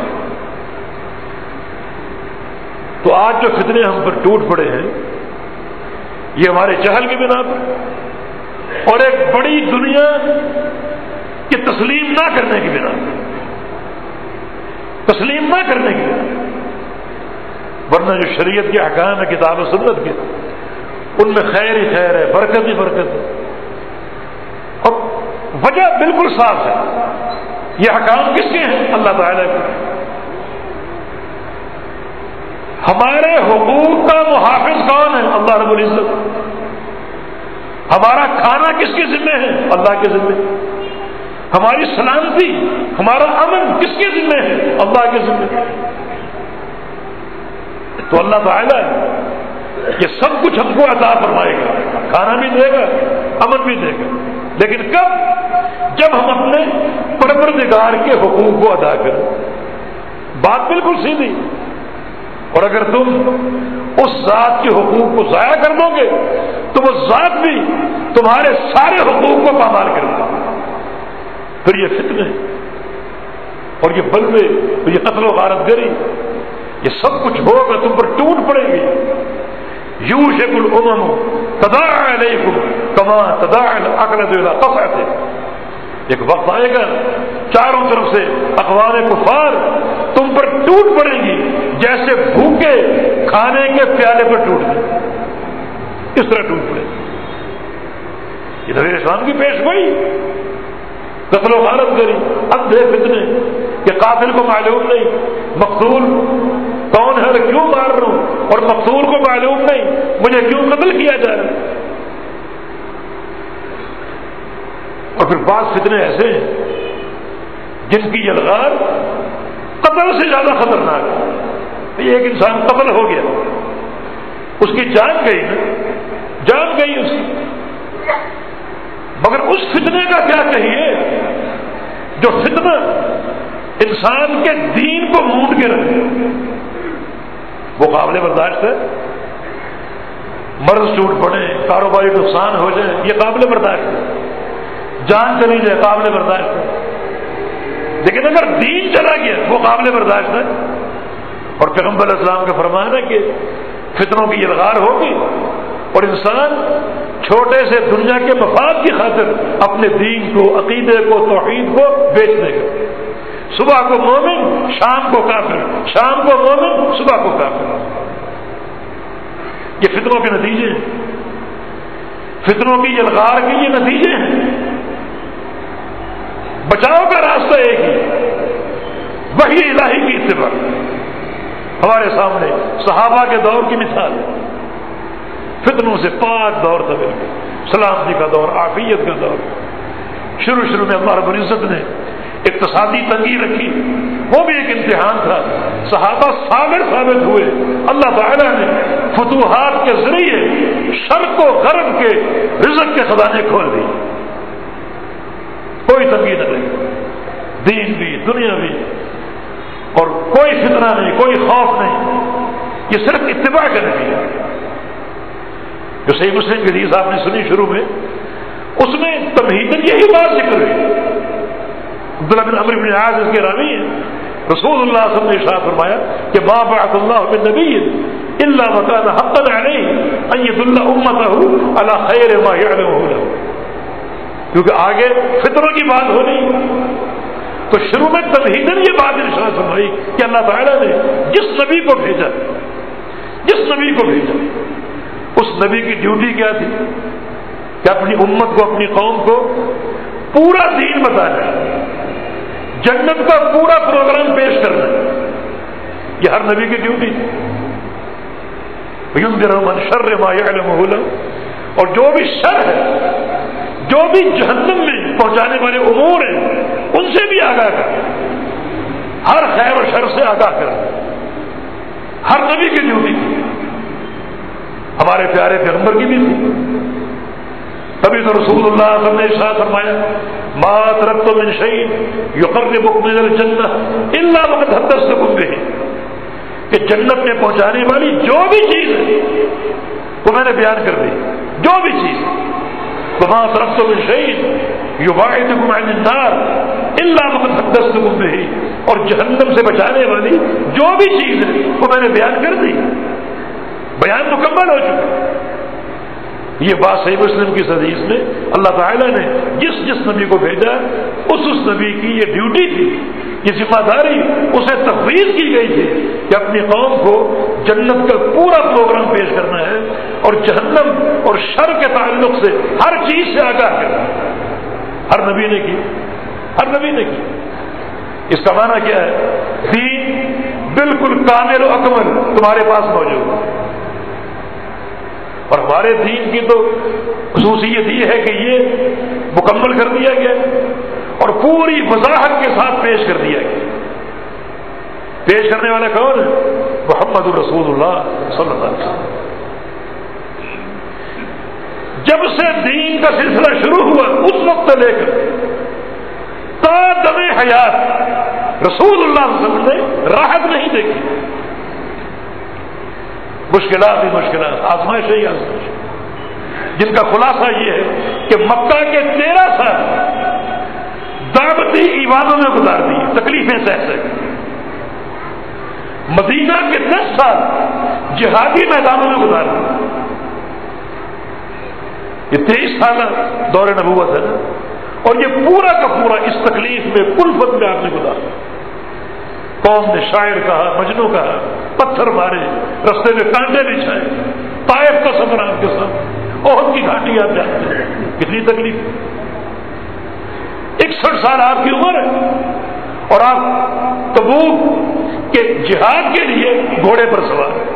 تو آج جو فتنے ہم پر ٹوٹ پڑے ہیں، یہ ہمارے جہل کی بنا پر اور ایک بڑی دنیا کی تسلیم نہ کرنے کی بنا پر، تسلیم نہ کرنے کی بنا پر۔ ورنہ جو شریعت کے احکام ہے کتاب و سنت کے، ان میں خیر ہی خیر ہے، برکت ہی برکت ہے، اور وجہ بالکل صاف ہے۔ یہ احکام کس کے ہیں؟ اللہ تعالیٰ کے۔ ہمارے حقوق کا محافظ کون ہے؟ اللہ رب العزت۔ ہمارا کھانا کس کے ذمہ ہے؟ اللہ کے ذمہ۔ ہماری سلامتی، ہمارا امن کس کے ذمہ ہے؟ اللہ کے ذمہ۔ تو اللہ تعالیٰ یہ سب کچھ ہم کو عطا فرمائے گا، کھانا بھی دے گا، امن بھی دے گا، لیکن کب؟ جب ہم اپنے پروردگار کے حقوق کو ادا کریں۔ بات بالکل سیدھی۔ اور اگر تم اس ذات کے حقوق کو ضائع کر دو گے تو وہ ذات بھی تمہارے سارے حقوق کو پامال کر دے گا۔ پھر یہ فتنے اور یہ بلوے اور یہ قتل و غارت گری، یہ سب کچھ ہوگا، تم پر ٹوٹ پڑے گی۔ یوشک الامم تداعی علیکم کما تداعی الاکلۃ الی قصعتها، ایک وقت آئے گا چاروں طرف سے اقوام کفار تم پر ٹوٹ پڑیں گی جیسے بھوکے کھانے کے پیالے پر ٹوٹ گئے، اس طرح ٹوٹ پڑے گی۔ یہ نبی اسلام کی پیش گوئی، قتل و غارت گری، اندھے فتنے کہ قاتل کو معلوم نہیں مقتول کون ہے اور کیوں مار رہا ہوں، اور مقتول کو معلوم نہیں مجھے کیوں قتل کیا جا رہا ہے۔ اور پھر بعض فتنے ایسے ہیں جن کی یلغار قتل سے زیادہ خطرناک ہے۔ ایک انسان قتل ہو گیا، اس کی جان گئی نا، جان گئی اس کی، مگر اس فتنے کا کیا کہیے جو فتنہ انسان کے دین کو مونڈ کے رکھے، وہ قابل برداشت ہے؟ مرض ٹوٹ پڑے، کاروباری نقصان ہو جائے، یہ قابل برداشت ہے، جان چلی جائے قابل برداشت ہے، لیکن اگر دین چلا گیا وہ قابل برداشت ہے۔ اور پیغمبر علیہ السلام کا فرمان ہے کہ فتنوں کی یلغار ہوگی اور انسان چھوٹے سے دنیا کے مفاد کی خاطر اپنے دین کو، عقیدے کو، توحید کو بیچ دے گا۔ صبح کو مومن، شام کو کافر، شام کو مومن، صبح کو کافر۔ یہ فتنوں کے نتیجے ہیں، فتنوں کی یلغار کے یہ نتیجے ہیں۔ بچاؤ کا راستہ ایک ہی، وحی الہی کی اتباع۔ ہمارے سامنے صحابہ کے دور کی مثال ہے، فتنوں سے پاک دور تھا، سلامتی کا دور، عافیت کا دور۔ شروع شروع میں اللہ رب العزت نے اقتصادی تنگی رکھی، وہ بھی ایک امتحان تھا، صحابہ صابر ثابت ہوئے، اللہ تعالیٰ نے فتوحات کے ذریعے شرق و غرب کے رزق کے خزانے کھول دیے، کوئی تنگی نہ رہی، دین بھی دنیا بھی، اور کوئی فتنہ نہیں، کوئی خوف نہیں، یہ صرف اتباع کا نتیجہ۔ جو صحیح مسلم کی حدیث آپ نے سنی شروع میں، اس میں تمہیداً یہی بات ذکر ہوئی۔ عبداللہ بن عمرو بن عاص اس کے راوی ہیں، رسول اللہ صلی اللہ علیہ وسلم نے ارشاد فرمایا کہ ما بعث اللہ من نبی الا وكان حقا علیہ ان يدل امته على خیر ما يعلمه له، کیونکہ آگے فطروں کی بات ہو رہی، تو شروع میں تمہیداً یہ بات ارشاد فرمائی کہ اللہ تعالیٰ نے جس نبی کو بھیجا، جس نبی کو بھیجا، اس نبی کی ڈیوٹی کیا تھی کہ اپنی امت کو، اپنی قوم کو پورا دین بتانا، جنت کا پورا پروگرام پیش کرنا، یہ ہر نبی کی ڈیوٹی تھی۔ وَيُنذِرَ مَنْ شَرِّ مَا يَعْلَمُهُ لَهُ، اور جو بھی شر ہے، جو بھی جہنم میں پہنچانے والے امور ہیں، ان سے بھی آگاہ کر، ہر خیر و شر سے آگاہ کر، ہر نبی کی ڈیوٹی تھی، ہمارے پیارے پیغمبر کی بھی تھی۔ تبھی تو رسول اللہ صلی اللہ علیہ وسلم نے ارشاد فرمایا ما ترکت من شیء یقربکم من الجنہ الا وقد حدثتکم بہ، کہ جنت میں پہنچانے والی جو بھی چیز ہے وہ میں نے بیان کر دی، جو بھی چیز۔ وما ترکت من شیء یباعدکم عن النار الا وقد حدثتکم بہ، اور جہنم سے بچانے والی جو بھی چیز ہے وہ میں نے بیان کر دی، بیان مکمل ہو چکا۔ یہ بات صحیح مسلم کی حدیث میں اللہ تعالیٰ نے جس جس نبی کو بھیجا اس اس نبی کی یہ ڈیوٹی تھی، یہ ذمہ داری اسے تفویض کی گئی تھی کہ اپنی قوم کو جنت کا پورا پروگرام پیش کرنا ہے اور جہنم اور شر کے تعلق سے ہر چیز سے آگاہ کرنا۔ ہر نبی نے کی، ہر نبی نے کی۔ اس کا معنی کیا ہے؟ دین بالکل کامل و اکمل تمہارے پاس موجود ہے، اور ہمارے دین کی تو خصوصیت یہ ہے کہ یہ مکمل کر دیا گیا اور پوری وضاحت کے ساتھ پیش کر دیا گیا۔ پیش کرنے والا کون ہے؟ محمد الرسول اللہ صلی اللہ علیہ وسلم۔ جب سے دین کا سلسلہ شروع ہوا اس وقت سے لے کر تا دم حیات رسول اللہ صلی اللہ علیہ وسلم نے راحت نہیں دیکھی. مشکلات ہی مشکلات، آزمائشیں ہی آزمائشیں، جن کا خلاصہ یہ ہے کہ مکہ کے تیرہ سال دعوتی عبادوں میں گزار دی، تکلیفیں سہ سہ. مدینہ کے دس سال جہادی میدانوں میں گزار دی. یہ تیئیس سال دور نبوت ہے نا، اور یہ پورا کا پورا اس تکلیف میں کلفت میں آپ نے گزارا. قوم نے شاعر کہا، مجنوں کہا، پتھر مارے، رستے میں کانٹے بچھائے، طائف کا سفر آپ کے ساتھ، احد کی گھاٹی آپ جانتے ہیں، کتنی تکلیف. اکسٹھ سال آپ کی عمر ہے اور آپ تبوک کے جہاد کے لیے گھوڑے پر سوار ہیں.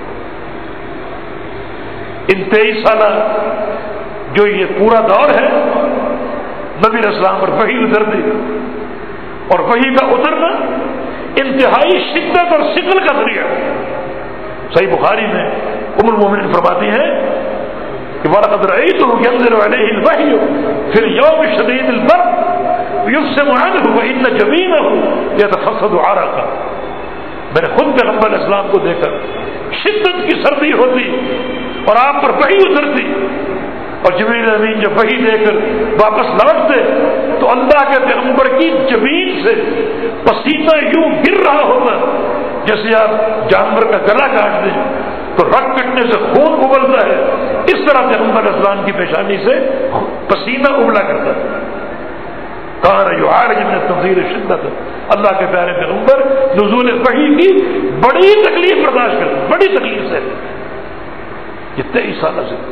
ان تیئیس سالہ جو یہ پورا دور ہے، نبی علیہ السلام پر وحی اترتی اور وحی کا اترنا انتہائی شدت اور ثقل کا ذریعہ. صحیح بخاری میں ام المومنین فرماتی ہیں کہ وَلَقَدْ رَأَيْتُهُ يَنزِلُ عَلَيْهِ الْوَحْيُ فِي الْيَوْمِ الشَّدِيدِ الْبَرْدِ يُفْصِمُ عَنْهُ وَإِنَّ جَبِينَهُ يَتَفَصَّدُ عَرَقًا. میں نے خود پیغمبر علیہ السلام کو دیکھا، شدت کی سردی ہوتی اور آپ پر وحی اترتی، اور جبریل امین جب وحی دے کر واپس لوٹتے تو اللہ کے پیغمبر کی زمین سے پسینہ یوں گر رہا ہوتا جیسے آپ جانور کا گلا کاٹ دیں تو رگ کٹنے سے خون ابلتا ہے، اس طرح پیغمبر اسلام کی پیشانی سے پسینہ ابلا کرتا ہے. کان یعالج من التنزیل شدت، اللہ کے پیارے پیغمبر نزول وحی کی بڑی تکلیف برداشت کرتے، بڑی تکلیف سے. یہ تیئیس سالہ سے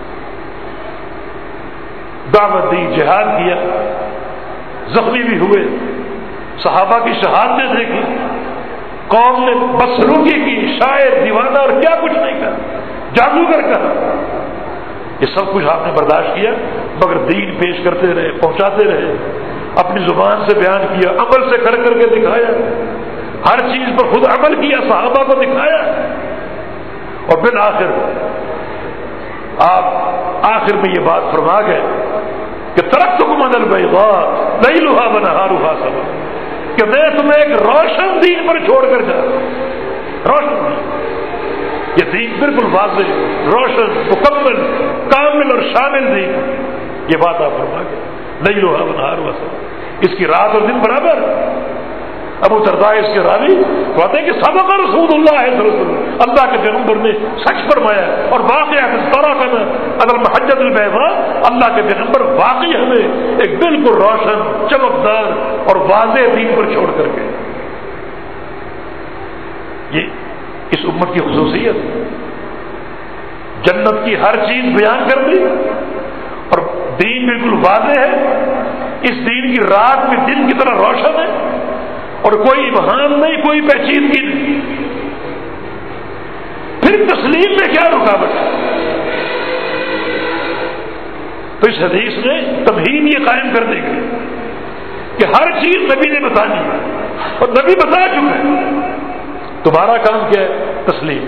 دعوت دی، جہاد کیا، زخمی بھی ہوئے، صحابہ کی شہادتیں دیکھی، قوم نے بدسلوکی کی، شاعر دیوانہ اور کیا کچھ نہیں کہا، جادوگر کہا. یہ سب کچھ آپ نے برداشت کیا، مگر دین پیش کرتے رہے، پہنچاتے رہے، اپنی زبان سے بیان کیا، عمل سے کر کر کے دکھایا، ہر چیز پر خود عمل کیا، صحابہ کو دکھایا. اور بالآخر آپ آخر میں یہ بات فرما گئے کہ ترکتکم علی البیضاء لیلھا ونہارھا سواء، کہ میں تمہیں ایک روشن دین پر چھوڑ کر جا رہا ہوں. روشن دین، یہ دین بالکل واضح، روشن، مکمل، کامل اور شامل دین. یہ بات آپ فرما گئے، لیلھا ونہارھا سواء، اس کی رات اور دن برابر. ابو درداء اس کے راوی کہتے ہیں کہ سبق رسول اللہ صلی اللہ علیہ وسلم، اللہ کے پیغمبر نے سچ فرمایا. اور واقعہ طرفنا اگر محجت البیضاء، اللہ کے پیغمبر واقعی ہمیں ایک بالکل روشن، چمکدار اور واضح دین پر چھوڑ کر کے. یہ اس امت کی خصوصیت، جنت کی ہر چیز بیان کر دی اور دین بالکل واضح ہے. اس دین کی رات میں دن کی طرح روشن ہے اور کوئی ابہام نہیں، کوئی پیچیدگی نہیں. پھر تسلیم میں کیا رکاوٹ ہے؟ تو اس حدیث میں تمہید یہ قائم کر دی گئی کہ ہر چیز نبی نے بتانی ہے اور نبی بتا چکے ہیں. تمہارا کام کیا ہے؟ تسلیم.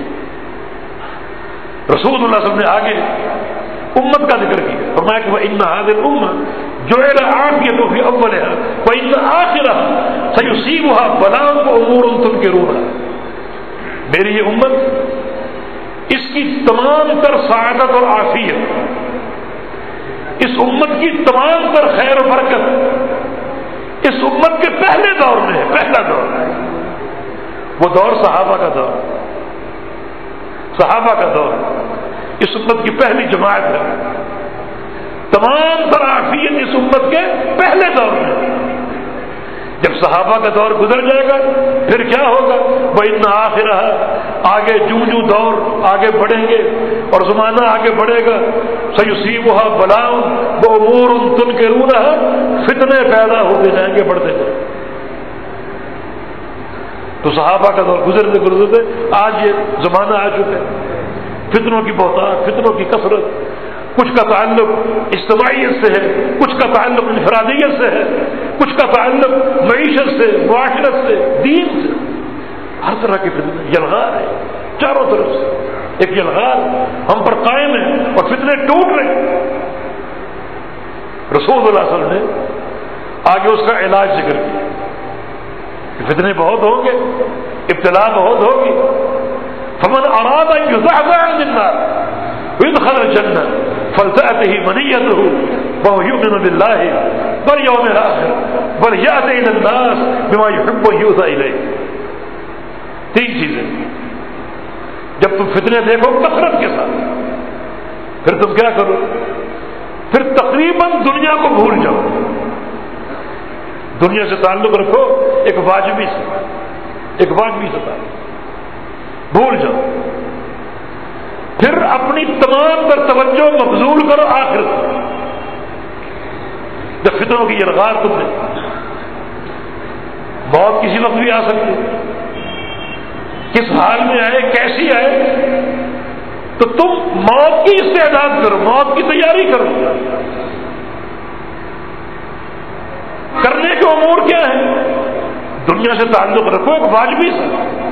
رسول اللہ صلی اللہ علیہ وسلم نے آگے امت کا ذکر کیا، فرمایا کہ وَإِنَّ هَذِهِ الْأُمَّةَ جُعِلَ عَافِيَةٌ فِي أَوَّلِهَا وَإِنَّ آخِرَهَا سَيُصِيبُهَا بَلَاءٌ وَأُمُورٌ تُنكِرُونَهَا. میری یہ امت، اس کی تمام تر سعادت اور عافیت، اس امت کی تمام تر خیر و برکت اس امت کے پہلے دور میں ہے. پہلا دور ہے وہ دور صحابہ کا دور، صحابہ کا دور اس امت کی پہلی جماعت ہے. تمام تر عافیت اس امت کے پہلے دور میں. جب صحابہ کا دور گزر جائے گا پھر کیا ہوگا؟ وَإِنَّ آخِرَهَا، آگے جو جو دور آگے بڑھیں گے اور زمانہ آگے بڑھے گا، سَيُصِيبُهَا بَلَاءٌ وَأُمُورٌ تُنكِرُونَهَا، فتنے پیدا ہوتے جائیں گے، بڑھتے جائیں گے. تو صحابہ کا دور گزرتے گزرتے آج یہ زمانہ آ چکا ہے، فتنوں کی بہتات، فتنوں کی کثرت. کچھ کا تعلق اجتماعیت سے ہے، کچھ کا تعلق انفرادیت سے ہے، کچھ کا تعلق معیشت سے، معاشرت سے، دین سے. ہر طرح کی فتنے یلغار ہے چاروں طرف سے. ایک یلغار ہم پر قائم ہے اور فتنے ٹوٹ رہے ہیں۔ رسول اللہ صلی اللہ علیہ وسلم نے آگے اس کا علاج ذکر کیا کہ فتنے بہت ہوں گے، ابتلا بہت ہوگی۔ فمن اراد ان يزحزح عن النار ويدخل الجنة فلتأته منيته وهو يؤمن بالله واليوم الآخر وليأت إلى الناس بما يحب أن يؤتى إليه۔ تین چیزیں، جب تم فتنے دیکھو کثرت کے ساتھ، پھر تم کیا کرو؟ پھر تقریباً دنیا کو بھول جاؤ، دنیا سے تعلق رکھو ایک واجبی سے، ایک واجبی سے تعلق بھول جاؤ، پھر اپنی تمام تر توجہ مبذول کرو آخرت۔ جب فتنوں کی یلغار تم نے، موت کسی وقت بھی آ سکتی ہے، کس حال میں آئے، کیسی آئے، تو تم موت کی استعداد کرو، موت کی تیاری کرو۔ کرنے کے امور کیا ہیں؟ دنیا سے تعلق رکھو ایک واجبی سے،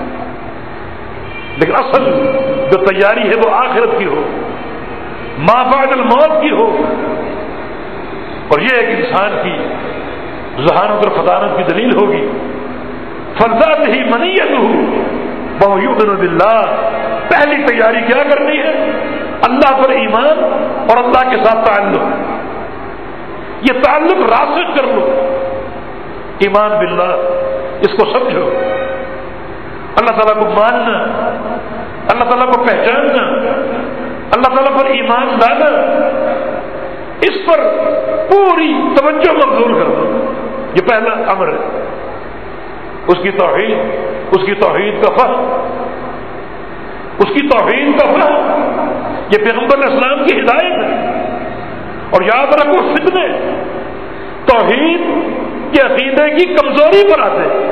لیکن اصل جو تیاری ہے وہ آخرت کی ہو، ما بعد الموت کی ہو۔ اور یہ ایک انسان کی ذہانت اور فطانت کی دلیل ہوگی۔ فلذات ہی منیت ہو وہ یؤمن باللہ، پہلی تیاری کیا کرنی ہے؟ اللہ پر ایمان اور اللہ کے ساتھ تعلق، یہ تعلق راسخ کر لو۔ ایمان باللہ، اس کو سمجھو، اللہ تعالیٰ کو ماننا، اللہ تعالیٰ کو پہچاننا، اللہ تعالیٰ پر ایمان لانا، اس پر پوری توجہ مبذول کرنا، یہ پہلا امر ہے۔ اس کی توحید، اس کی توحید کا فہم، اس کی توحید کا فہم، یہ پیغمبر علیہ السلام کی ہدایت ہے۔ اور یاد رکھو فتنے توحید کے عقیدے کی کمزوری پر آتے ہیں۔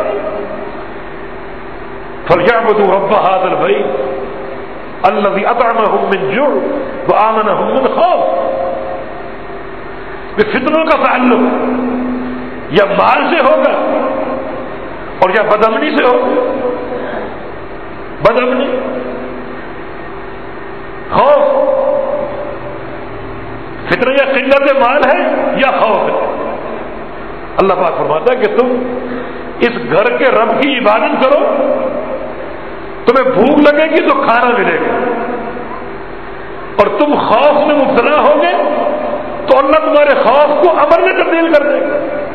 فَلْيَعْبُدُوا رَبَّ هَٰذَا الْبَيْتِ الَّذِي أَطْعَمَهُم مِّن جُوعٍ وَآمَنَهُم مِّنْ خَوْفٍ۔ فتنوں کا تعلق یا مال سے ہوگا اور یا بدامنی سے ہوگا، بدامنی، خوف، فتنہ یا قلت مال ہے یا خوف ہے۔ اللہ پاک فرماتا ہے کہ تم اس گھر کے رب کی عبادت کرو، تمہیں بھوک لگے گی تو کھانا ملے گا، اور تم خوف میں مبتلا ہوگے تو اللہ تمہارے خوف کو امن میں تبدیل کر دے گا۔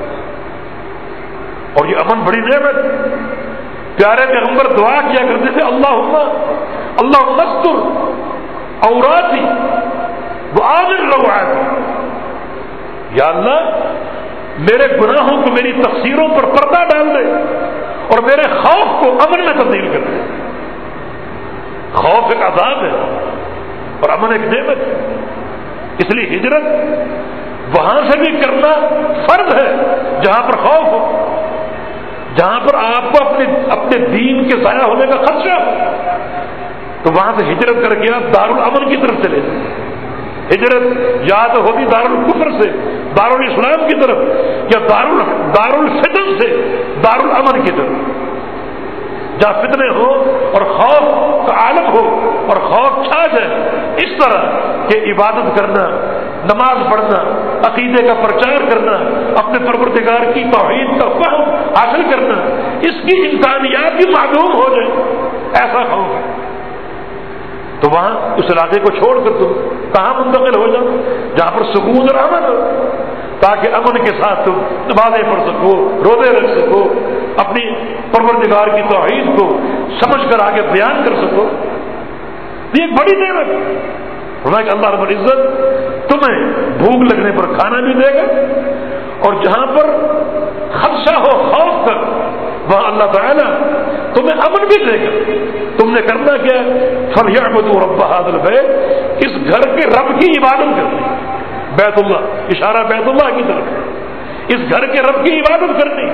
اور یہ امن بڑی نعمت، پیارے پیغمبر دعا کیا کرتے تھے، اللہم اللہم استر عوراتی وآمن روعاتی، یا اللہ میرے گناہوں کو، میری تقصیروں پر پردہ ڈال دے اور میرے خوف کو امن میں تبدیل کر دے۔ خوف ایک عذاب ہے اور امن ایک نعمت ہے، اس لیے ہجرت وہاں سے بھی کرنا فرض ہے جہاں پر خوف ہو، جہاں پر آپ کو اپنے اپنے دین کے ضائع ہونے کا خدشہ ہو، تو وہاں سے ہجرت کر کے آپ دارالامن کی طرف چلے جائیں۔ ہجرت یا تو ہوتی دارالکفر سے دارالاسلام کی طرف، یا دارال دارالفتن سے دارالامن کی طرف، جہاں فتنے ہو اور خوف کا عالم ہو اور خوف چھا جائے۔ اس طرح کہ عبادت کرنا، نماز پڑھنا، عقیدے کا پرچار کرنا، اپنے پروردگار کی توحید کا فہم حاصل کرنا، اس کی امکانیات بھی معلوم ہو جائے، ایسا خوف ہے۔ تو وہاں اس علاقے کو چھوڑ کر تم کہاں منتقل ہو جاؤ؟ جہاں پر سکون اور امن ہو، تاکہ امن کے ساتھ تم نمازیں پڑھ سکو، روزے رکھ سکو، اپنی پروردگار کی توحید کو سمجھ کر آگے بیان کر سکو۔ یہ ایک بڑی نعمت ہے، کہ اللہ رب العزت تمہیں بھوک لگنے پر کھانا بھی دے گا، اور جہاں پر خدشہ ہو، خوف کر، وہاں اللہ تعالیٰ تمہیں امن بھی دے گا۔ تم نے کرنا کیا؟ فَلْيَعْبُدُوا رَبَّ هَٰذَا الْبَيْتِ، اس گھر کے رب کی عبادت کرنی، بیت اللہ، اشارہ بیت اللہ کی طرف، اس گھر کے رب کی عبادت کرنی۔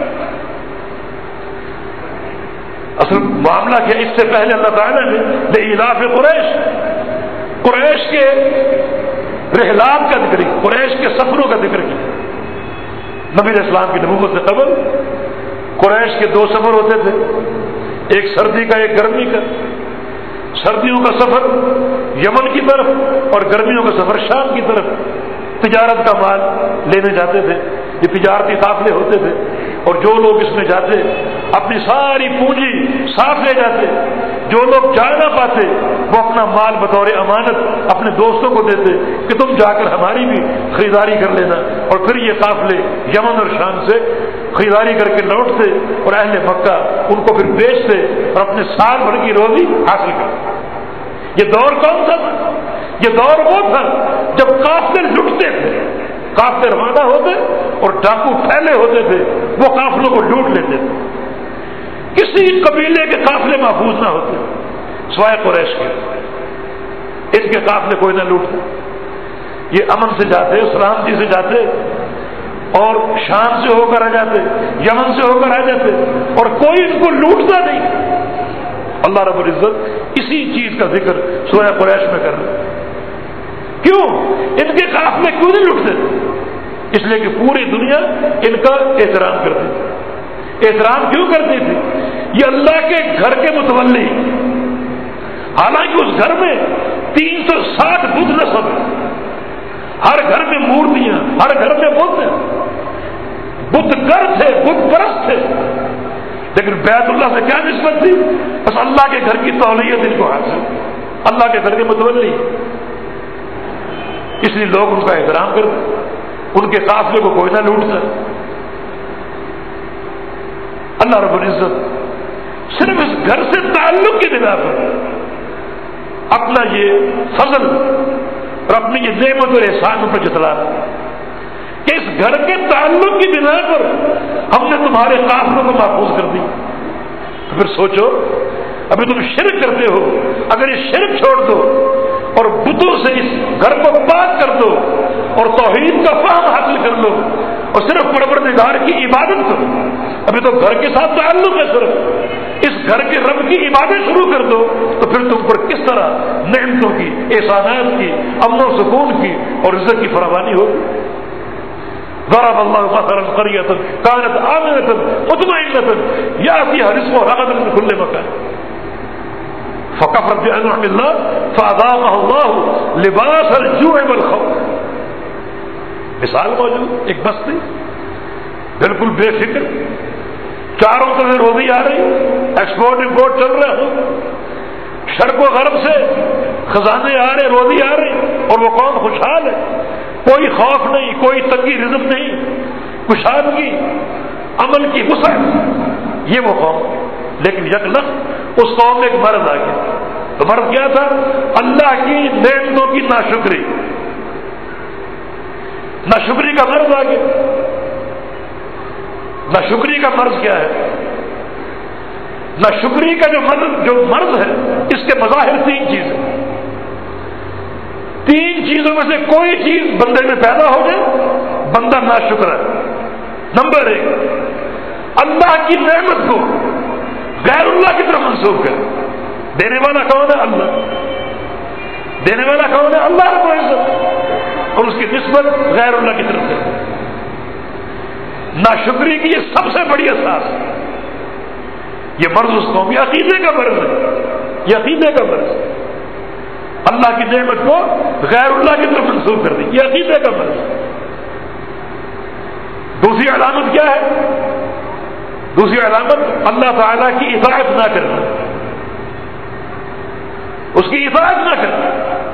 اصل معاملہ کیا؟ اس سے پہلے اللہ تعالیٰ نے لإِيلَافِ قریش، قریش کے رحلات کا ذکر کیا، قریش کے سفروں کا ذکر کیا۔ نبی علیہ السلام کی نبوت سے قبل قریش کے دو سفر ہوتے تھے، ایک سردی کا، ایک گرمی کا۔ سردیوں کا سفر یمن کی طرف اور گرمیوں کا سفر شام کی طرف تجارت کا مال لینے جاتے تھے. یہ تجارتی قافلے ہوتے تھے اور جو لوگ اس میں جاتے اپنی ساری پونجی ساتھ لے جاتے. جو لوگ جا نہ پاتے وہ اپنا مال بطور امانت اپنے دوستوں کو دیتے کہ تم جا کر ہماری بھی خریداری کر لینا. اور پھر یہ قافلے یمن اور شام سے خریداری کر کے لوٹتے اور اہل مکہ ان کو پھر بیچتے اور اپنے سال بھر کی روزی حاصل کرتے. یہ دور کون تھا؟ یہ دور وہ تھا جب قافلے لٹتے تھے. قافلے روانہ ہوتے اور ڈاکو پھیلے ہوتے تھے وہ قافلوں کو لوٹ لیتے تھے. کسی قبیلے کے قافلے محفوظ نہ ہوتے سوائے قریش کے. ان کے قافلے کوئی نہ لوٹتے. یہ امن سے جاتے سلامتی سے جاتے اور شام سے ہو کر آ جاتے یمن سے ہو کر آ جاتے اور کوئی ان کو لوٹتا نہیں. اللہ رب العزت اسی چیز کا ذکر سورہ قریش میں کر رہا ہے. کیوں ان کے قافلے کیوں نہیں لوٹتے؟ اس لیے کہ پوری دنیا ان کا احترام کرتی تھی. احترام کیوں کرتی تھی؟ یہ اللہ کے گھر کے متولی. حالانکہ اس گھر میں تین سو ساٹھ بدھ نسب ہے. ہر گھر میں مورتیاں ہر گھر میں بت ہیں. بت گر تھے بت پرست تھے لیکن بیت اللہ سے کیا نسبت تھی؟ بس اللہ کے گھر کی تولیت ان کو حاصل. اللہ کے گھر کے متولی اس لیے لوگ ان کا احترام کرتے. ان کے قافلے کو کوئی نہ لوٹتا. اللہ رب العزت صرف اس گھر سے تعلق کی بنا پر اپنا یہ فضل اور اپنی یہ نعمت اور احسان پر جتلا کہ اس گھر کے تعلق کی بنا پر ہم نے تمہارے قافلوں کو محفوظ کر دی. تو پھر سوچو ابھی تم شرک کرتے ہو, اگر یہ شرک چھوڑ دو اور بتوں سے اس گھر کو پاک کر دو اور توحید کا فہم حاصل کر لو اور صرف پروردگار کی عبادت کرو. ابھی تو گھر کے ساتھ تعلق ہے صرف اس گھر کے رب کی عبادت شروع کر دو تو پھر تم پر کس طرح نعمتوں کی احسانات کی امن و سکون کی اور عزت کی فراوانی ہوگی. ضرب اللہ مثلا قرية كانت آمنة مطمئنة يأتيها رزقها رغدا من كل مكان فكفرت بأنعم الله فأذاقها الله لباس الجوع والخوف. مثال موجود ایک بستی بالکل بے فکر, چاروں طرف روزی آ رہی, ایکسپورٹ امپورٹ چل رہا ہو, شرق و غرب سے خزانے آ رہے روزی آ رہی اور وہ قوم خوشحال ہے. کوئی خوف نہیں, کوئی تنگی رزق نہیں, کشادگی عمل کی وسعت, یہ وہ قوم. لیکن یکلخت اس قوم میں ایک مرض آ گیا. تو مرض کیا تھا؟ اللہ کی نعمتوں کی ناشکری. ناشکری کا مرض آ گیا. ناشکری کا مرض کیا ہے؟ ناشکری کا جو مرض جو مرض ہے اس کے مظاہر تین چیزیں. تین چیزوں میں سے کوئی چیز بندے میں پیدا ہو جائے بندہ ناشکر ہے. نمبر ایک, اللہ کی نعمت کو غیر اللہ کی طرف منسوخ کرے. دینے والا کون ہے؟ اللہ. دینے والا کون ہے؟ اللہ رب العزت, اور اس کی نسبت غیر اللہ کی طرف کرے. ناشکری کی یہ سب سے بڑی اساس ہے. یہ مرض اس قوم, یہ عقیدے کا مرض ہے. یہ عقیدے کا مرض ہے. اللہ کی نعمت کو غیر اللہ کی طرف منسوخ کر دی, یہ عقیدے کا مرض ہے. دوسری علامت کیا ہے؟ دوسری علامت اللہ تعالیٰ کی اطاعت نہ کرنا, اس کی اطاعت نہ کرنا.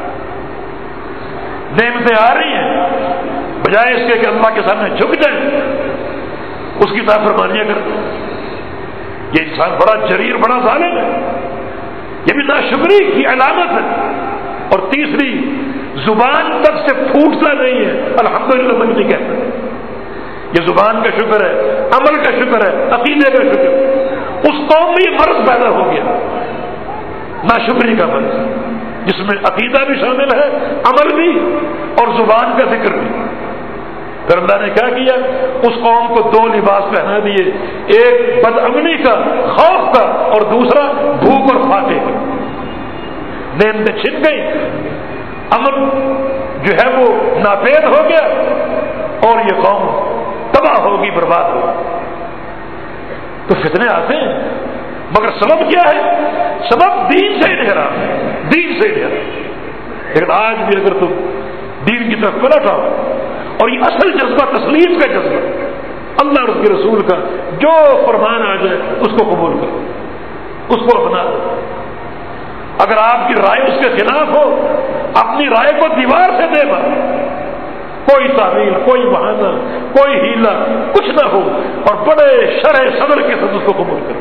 نعمتیں آ رہی ہیں, بجائے اس کے کہ اللہ کے سامنے جھک جائیں اس کی نافرمانیاں کرنا. یہ انسان بڑا جریر, بڑا ظالم ہے. یہ بھی ناشکری کی علامت ہے. اور تیسری, زبان تک سے پھوٹتا نہیں ہے الحمدللہ میں نہیں کہتا. یہ زبان کا شکر ہے, عمل کا شکر ہے, عقیدے کا شکر ہے. اس قوم میں یہ مرض پیدا ہو گیا, ناشکری کا مرض, جس میں عقیدہ بھی شامل ہے, عمل بھی اور زبان کا ذکر بھی. پھر اللہ نے کیا کیا؟ اس قوم کو دو لباس پہنا دیے, ایک بدامنی کا, خوف کا, اور دوسرا بھوک اور فاقے کا. نعمتیں چھن گئی, امن جو ہے وہ ناپید ہو گیا اور یہ قوم تباہ ہوگی, برباد ہوگی. تو فتنے آتے ہیں, مگر سبب کیا ہے؟ سبب دین سے انحراف ہے، دین سے انحراف۔ لیکن آج بھی اگر تم دین کی طرف پلٹ آؤ اور یہ اصل جذبہ تسلیم کا جذبہ، اللہ اور اس کے رسول کا جو فرمان آ جائے اس کو قبول کرو، اس کو اپنا دو۔ اگر آپ کی رائے اس کے خلاف ہو، اپنی رائے کو دیوار سے دے مار، کوئی تعمیل، کوئی بہانہ، کوئی ہیلا کچھ نہ ہو، اور بڑے شرح صدر کے ساتھ اس کو قبول کرو۔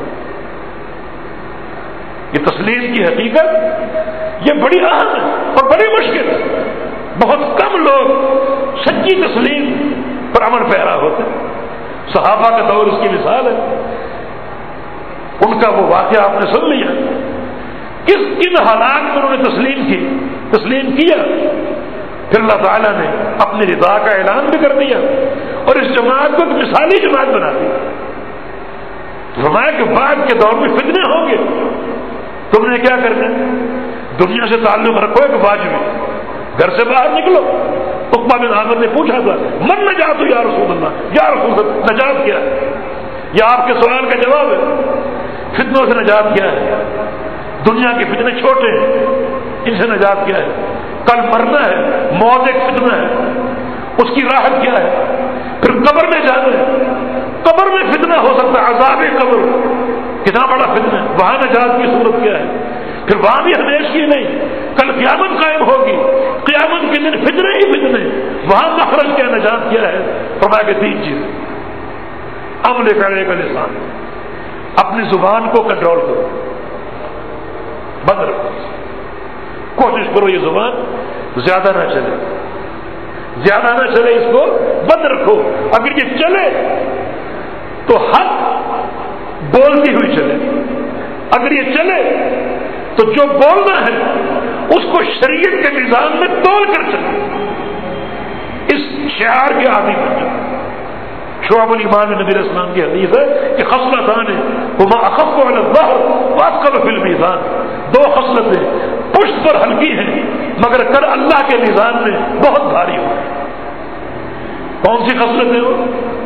یہ تسلیم کی حقیقت یہ بڑی اہم ہے اور بڑی مشکل ہے۔ بہت کم لوگ سچی تسلیم پر عمل پیرا ہوتے ہیں۔ صحابہ کا دور اس کی مثال ہے، ان کا وہ واقعہ آپ نے سن لیا، کس کن حالات میں انہوں نے تسلیم کی تسلیم کیا، پھر اللہ تعالیٰ نے اپنی رضا کا اعلان بھی کر دیا اور اس جماعت کو ایک مثالی جماعت بنا دی۔ فرمایا کہ بعد کے دور میں فتنے ہوں گے، تم نے کیا کرنا ہے؟ دنیا سے تعلق رکھو ایک واجبی، گھر سے باہر نکلو۔ عقبہ بن عامر نے پوچھا تھا من نجات یا رسول اللہ، یا رسول اللہ نجات کیا ہے؟ یہ آپ کے سوال کا جواب ہے۔ فتنوں سے نجات کیا ہے؟ دنیا کے فتنے چھوٹے ہیں، ان سے نجات کیا ہے؟ کل مرنا ہے، موت ایک فتنہ ہے، اس کی راحت کیا ہے؟ پھر قبر میں جانا ہے، قبر میں فتنہ ہو سکتا ہے، عذاب قبر کتنا بڑا فتنہ ہے، وہاں نجات کی صورت کیا ہے؟ پھر وہاں بھی ہمیشہ نہیں، کل قیامت قائم ہوگی، قیامت کے دن فتنے ہی فتنے، وہاں مخرج کیا، نجات کیا ہے؟ فرمایا کہ تین چیز، عمل کرنے کا لسان، اپنی زبان کو کنٹرول کرو، بند رکھو، کوشش کرو یہ زبان زیادہ نہ چلے، زیادہ نہ چلے، اس کو بند رکھو۔ اگر یہ چلے تو حق بولتی ہوئی چلے، اگر یہ چلے تو جو بولنا ہے اس کو شریعت کے نظام میں تول کر چلے، اس شعار کے عادی بن جائے۔ شعب الایمان میں نبی علیہ السلام کی حدیث ہے کہ خصلتان ہما اخف علی الظہر واثقل فی المیزان، دو خصلتیں پشت پر ہلکی ہیں مگر کل اللہ کے نظام میں بہت بھاری ہو۔ کون سی خصلتیں ہو؟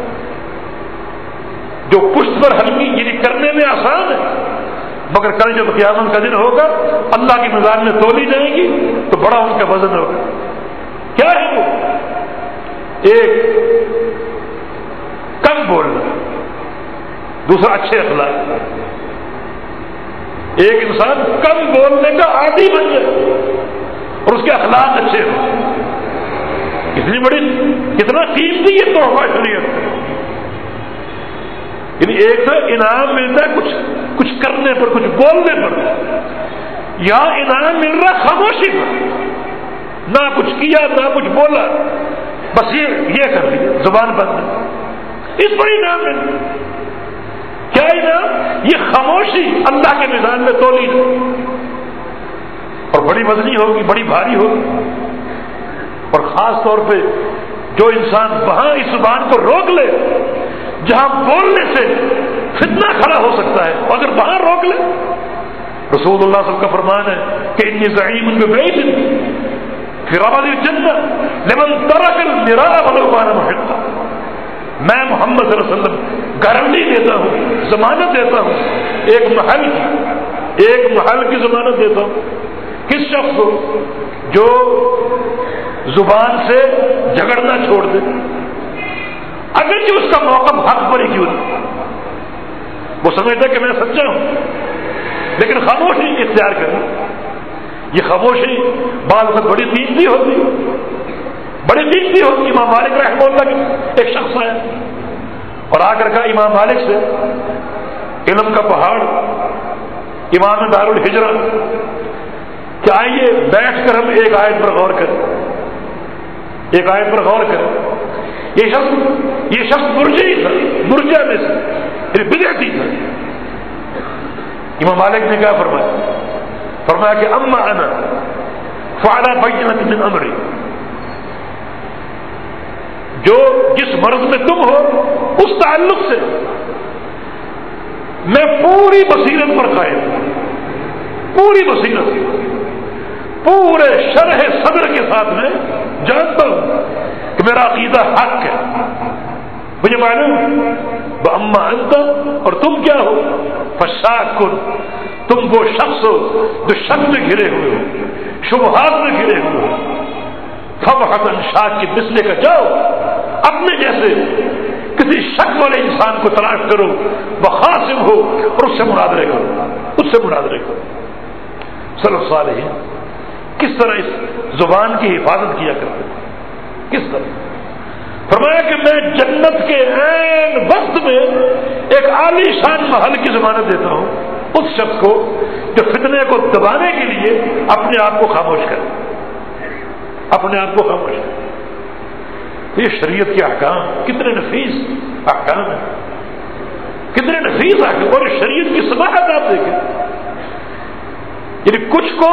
جو پشت پر ہلکی یعنی کرنے میں آسان ہے مگر کل جب قیامت کا دن ہوگا اللہ کے میدان میں تولی جائے گی تو بڑا ان کا وزن ہوگا۔ کیا ہے وہ؟ ایک کم بولنا، دوسرا اچھے اخلاق۔ ایک انسان کم بولنے کا عادی بن جائے اور اس کے اخلاق اچھے ہوں، کتنی بڑی کتنا قیمتی یہ تحفہ شریعت، یعنی ایک تو انعام ملتا ہے کچھ کچھ کرنے پر، کچھ بولنے پر، یا انعام مل رہا خاموشی پر، نہ کچھ کیا نہ کچھ بولا، بس یہ یہ کر لیا، زبان بند، اس پر انعام مل۔ کیا انعام؟ یہ خاموشی اللہ کے میدان میں تولی اور بڑی وزنی ہوگی، بڑی بھاری ہوگی۔ اور خاص طور پہ جو انسان وہاں اس زبان کو روک لے جہاں بولنے سے فتنہ کھڑا ہو سکتا ہے، اگر وہاں روک لے، رسول اللہ صلی اللہ علیہ وسلم کا فرمان ہے کہ انی زعیم ببیت فی ربض الجنہ لمن ترک المراء ولو کان محقا، میں محمد صلی اللہ علیہ وسلم گارنٹی دیتا ہوں، ضمانت دیتا ہوں، ایک محل کی ایک محل کی ضمانت دیتا ہوں کس شخص کو؟ جو زبان سے جھگڑنا چھوڑ دے، اگرچہ اس کا موقف حق پر ہی کیوں نہ، وہ سمجھتا کہ میں سچا ہوں لیکن خاموشی اختیار کرنا۔ یہ خاموشی بعض میں بڑی قیمتی ہوتی بڑی قیمتی ہوتی امام مالک رحمہ اللہ کی ایک شخص ہے اور آ کر کا امام مالک سے علم کا پہاڑ، امام دار الحجرہ، کہ آئیے بیٹھ کر ہم ایک آیت پر غور کریں، ایک آیت پر غور کریں۔ یہ شخص یہ شخص مرجئی تھا، مرجع میں سے یعنی بدعتی تھا۔ امام مالک نے کیا فرمایا؟ فرمایا کہ اما انا فعلی بینۃ من امری، جو جس مرض میں تم ہو اس تعلق سے میں پوری بصیرت پر قائم ہوں، پوری بصیرت، پورے شرح صدر کے ساتھ میں جانتا ہوں کہ میرا عقیدہ حق ہے، مجھے معلوم اما انت، اور تم کیا ہو؟ فشاک، تم وہ شخص ہو جو شک میں گھرے ہوئے ہو، شبہات میں گھرے ہوئے ہو. فبحث شاک کی مثلے کا جاؤ اپنے جیسے کسی شک والے انسان کو تلاش کرو، بخاسم ہو اور اس سے مناظرے کرو، اس سے مناظرے کرو. سلف صالحین کس طرح اس زبان کی حفاظت کیا کرتے تھے، کس طرح. فرمایا کہ میں جنت کے عین وقت میں ایک عالی شان محل کی ضمانت دیتا ہوں اس شخص کو جو فتنے کو دبانے کے لیے اپنے آپ کو خاموش کرے، اپنے آپ کو خاموش کرے. یہ شریعت کے احکام کتنے نفیس احکام ہیں، کتنے نفیس احکام. اور شریعت کی سماحت آپ دیکھیں، یعنی کچھ کو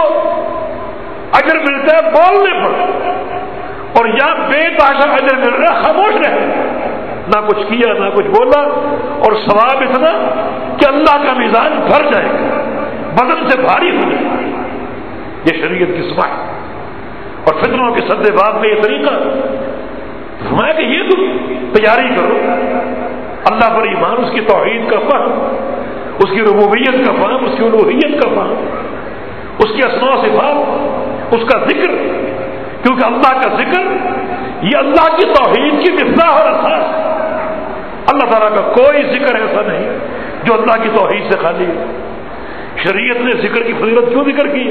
اجر ملتا ہے بولنے پر، اور یا بے تحاشا اجر مل رہا خاموش رہے، نہ کچھ کیا نہ کچھ بولا، اور ثواب اتنا کہ اللہ کا میزان بھر جائے گا، بدن سے بھاری ہو جائے گا. یہ شریعت کی سماحت. اور فتنوں کے سد باب میں یہ طریقہ فرمایا کہ یہ تم تیاری کرو، اللہ پر ایمان، اس کی توحید کا فہم، اس کی ربوبیت کا فہم، اس کی الوہیت کا فہم، اس کی اسماء و صفات، اس کا ذکر، کیونکہ اللہ کا ذکر یہ اللہ کی توحید کی مفتاح اور اساس. اللہ تعالیٰ کا کوئی ذکر ایسا نہیں جو اللہ کی توحید سے خالی ہے. شریعت نے ذکر کی فضیلت کیوں ذکر کی،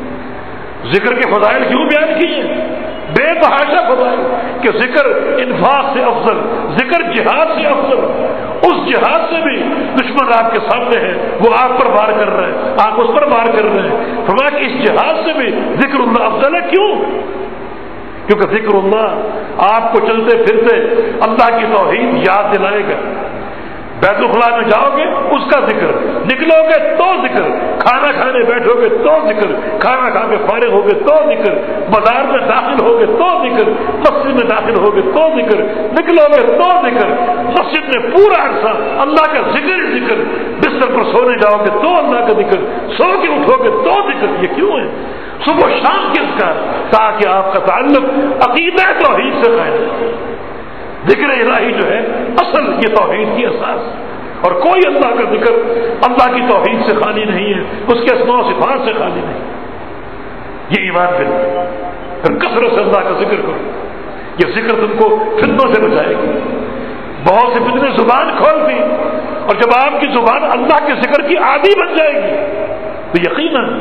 ذکر کے فضائل کیوں بیان کیے، بے تحاشا فضائل کہ ذکر انفاق سے افضل، ذکر جہاد سے افضل. اس جہاد سے بھی دشمن آپ کے سامنے ہے، وہ آپ پر وار کر رہے ہیں، آپ اس پر وار کر رہے ہیں. فرمایا کہ اس جہاد سے بھی ذکر اللہ افضل ہے. کیوں؟ کیونکہ ذکر اللہ آپ کو چلتے پھرتے اللہ کی توحید یاد دلائے گا. بیت الخلاء میں جاؤ گے اس کا ذکر، نکلو گے تو ذکر، کھانا کھانے بیٹھو گے تو ذکر، کھانا کھا کے فارغ ہوگے تو ذکر، بازار میں داخل ہوگے تو ذکر، مسجد میں داخل ہوگے تو ذکر، نکلو گے تو ذکر. مسجد میں پورا عرصہ اللہ کا ذکر ہی ذکر. بستر پر سونے جاؤ گے تو اللہ کا ذکر، سو کے اٹھو گے تو ذکر. یہ کیوں ہے؟ صبح شام کس کا؟ تاکہ آپ کا تعلق عقیدہ توحید سے قائم ہے. ذکر الہی جو ہے اصل یہ توحید کی اساس، اور کوئی اللہ کا ذکر اللہ کی توحید سے خالی نہیں ہے، اس کے اسماء و صفات سے خالی نہیں. یہ ایمان پھر پھر کثرت سے اللہ کا ذکر کرو. یہ ذکر تم کو فتنوں سے بچائے گی. بہت سے فتنے زبان کھولتی، اور جب آپ کی زبان اللہ کے ذکر کی عادی بن جائے گی تو یقیناً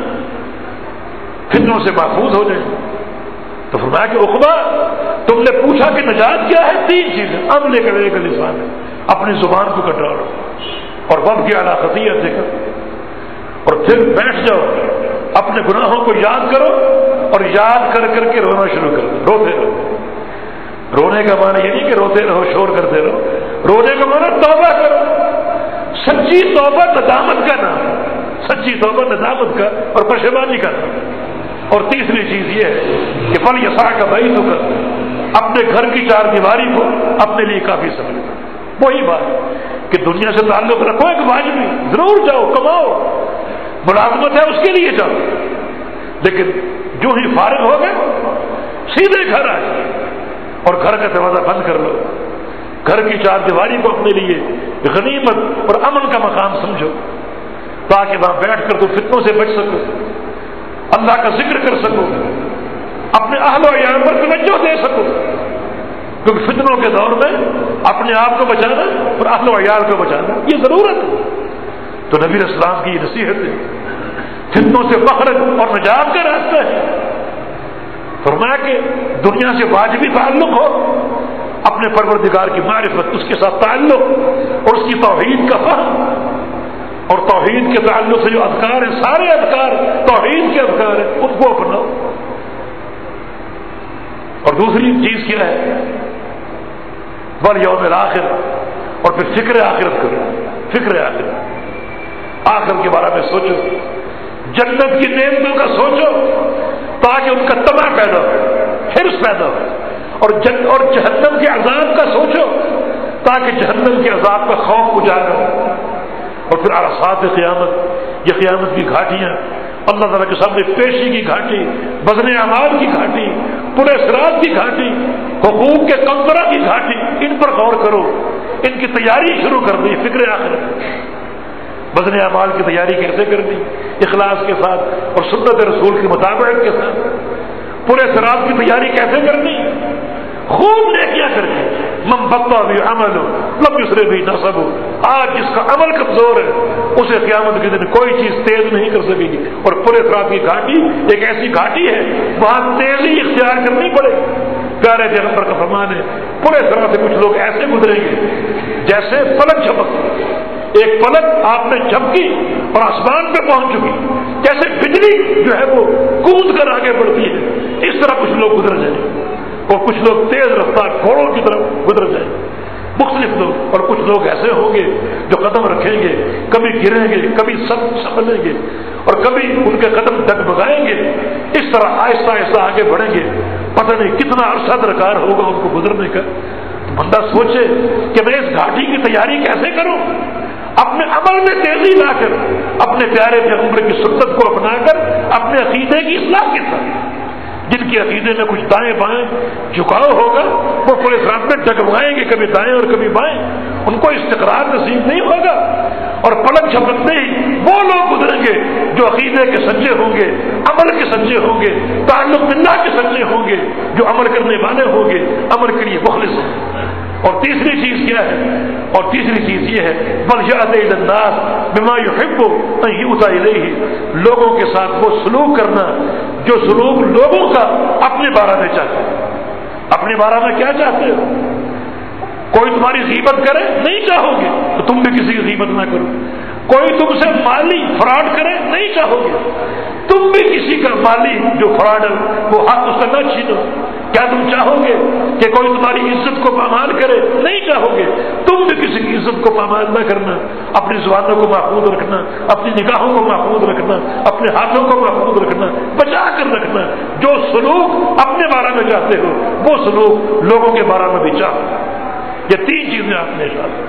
فتنوں سے محفوظ ہو جائیں. تو فرمایا کہ عقبہ تم نے پوچھا کہ نجات کیا ہے؟ تین چیزیں. اب لے کر ایک لسان ہے، اپنی زبان کو کٹوڑو اور وب کی علاقتیت ذکر، اور پھر بیٹھ جاؤ، اپنے گناہوں کو یاد کرو اور یاد کر کر کے رونا شروع کر دو. روتے رہو. رونے کا معنی یہ نہیں کہ روتے رہو شور کرتے رہو، رونے کا معنی توبہ کرو. سچی توبہ ندامت کا نام، سچی توبہ ندامت کا اور پشیمانی کا نام. اور تیسری چیز یہ ہے کہ فل یسع کا بھائی تو کر، اپنے گھر کی چار دیواری کو اپنے لیے کافی سمجھ. وہی بات کہ دنیا سے تعلق رکھو ایک واجبی، ضرور جاؤ کماؤ، ملازمت ہے اس کے لیے جاؤ، لیکن جو ہی فارغ ہو گئے سیدھے گھر آئے اور گھر کا دروازہ بند کر لو. گھر کی چار دیواری کو اپنے لیے غنیمت اور امن کا مقام سمجھو، تاکہ وہاں بیٹھ کر تو فتنوں سے بچ سکو، اللہ کا ذکر کر سکو، اپنے اہل و عیال پر توجہ دے سکو. کیونکہ فتنوں کے دور میں اپنے آپ کو بچانا اور اہل و عیال کو بچانا یہ ضرورت ہے. تو نبی اسلام کی یہ نصیحت ہے، فتنوں سے مخرج اور نجات کا راستہ ہے. فرمایا کہ دنیا سے واجبی تعلق ہو، اپنے پروردگار کی معرفت، اس کے ساتھ تعلق اور اس کی توحید کا فہم، اور توحید کے تعلق سے جو اذکار ہیں سارے اذکار توحید کے اذکار ہیں، ان کو اپناؤ. اور دوسری چیز کیا ہے؟ والیوم الآخر، اور پھر فکر آخرت کرو. فکر آخرت، آخر کے بارے میں سوچو، جنت کی نعمتوں کا سوچو تاکہ ان کا طمع پیدا ہو، حرص پیدا ہو. اور جن اور جہنم کے عذاب کا سوچو تاکہ جہنم کے عذاب کا خوف اجاگر ہو. اور پھر عرصات قیامت، یہ قیامت کی گھاٹیاں، اللہ تعالیٰ کے سامنے پیشی کی گھاٹی، بزن اعمال کی گھاٹی، پورے صراط کی گھاٹی، حقوق کے کمترہ کی گھاٹی، ان پر غور کرو ان کی تیاری شروع کر دی، فکر آخرت، وزن اعمال کی تیاری کیسے کرنی، اخلاص کے ساتھ اور سنت رسول کے مطابقت کے ساتھ، پورے صراط کی تیاری کیسے کرنی، خوب نیکیاں کرنی، من بطا بھی عمل لم یسرع بھی نسب، آج جس کا عمل کمزور ہے اسے قیامت کے دن کوئی چیز تیز نہیں کر سکے گی، اور پورے صراط کی گھاٹی ایک ایسی گھاٹی ہے وہاں تیزی اختیار کرنی پڑے۔ پیارے پیغمبر کا فرمان ہے پورے صراط سے کچھ لوگ ایسے گزریں گے جیسے پلک جھپک، ایک پلک آپ نے جھپکی اور آسمان پہ پہنچ چکی، جیسے بجلی جو ہے وہ کود کر آگے بڑھتی ہے، اس طرح کچھ لوگ گزر جائیں گے، اور کچھ لوگ تیز رفتار گھوڑوں کی طرف گزر جائیں گے، مختلف لوگ، اور کچھ لوگ ایسے ہوں گے جو قدم رکھیں گے، کبھی گریں گے، کبھی سب سنبھلیں گے، اور کبھی ان کے قدم ڈگمگائیں گے، اس طرح آہستہ آہستہ آگے بڑھیں گے، پتہ نہیں کتنا عرصہ درکار ہوگا ان کو گزرنے کا۔ بندہ سوچے کہ میں اس گھاٹی کی تیاری کیسے کروں، اپنے عمل میں تیزی لا کر، اپنے پیارے پیغمبر کی سنت کو اپنا کر اپنے عقیدے کی اصلاح کے ساتھ، جن کے عقیدے میں کچھ دائیں بائیں جھکاؤ ہوگا وہ پورے رات میں ڈگمگائیں گے، کبھی دائیں اور کبھی بائیں، ان کو استقرار نصیب نہیں ہوگا، اور پلک جھپکتے ہی وہ لوگ گزریں گے جو عقیدے کے سچے ہوں گے، عمل کے سچے ہوں گے، تعلق باللہ کے سچے ہوں گے، جو عمل کرنے والے ہوں گے، عمل کے لیے مخلص ہوں گے۔ اور تیسری چیز کیا ہے؟ اور تیسری چیز یہ ہے بل یأتی الی الناس بما یحب ان یؤتی الیہ، لوگوں کے ساتھ وہ سلوک کرنا جو سلوک لوگوں کا اپنے بارے میں چاہتے ہیں۔ اپنے بارے میں کیا چاہتے ہو؟ کوئی تمہاری غیبت کرے نہیں چاہو گے تو تم بھی کسی کی غیبت نہ کرو، کوئی تم سے مالی فراڈ کرے نہیں چاہو گے، تم بھی کسی کا مالی جو فراڈ ہے وہ حق اس کا نہ چھینو۔ کیا تم چاہو گے کہ کوئی تمہاری عزت کو پامال کرے؟ نہیں چاہو گے، تم بھی کسی کی عزت کو پامال نہ کرنا، اپنی زبانوں کو محفوظ رکھنا، اپنی نگاہوں کو محفوظ رکھنا، اپنے ہاتھوں کو محفوظ رکھنا، بچا کر رکھنا، جو سلوک اپنے بارے میں چاہتے ہو وہ سلوک لوگوں کے بارے میں بھی چاہو۔ یہ تین چیزیں آپ نے اشارہ،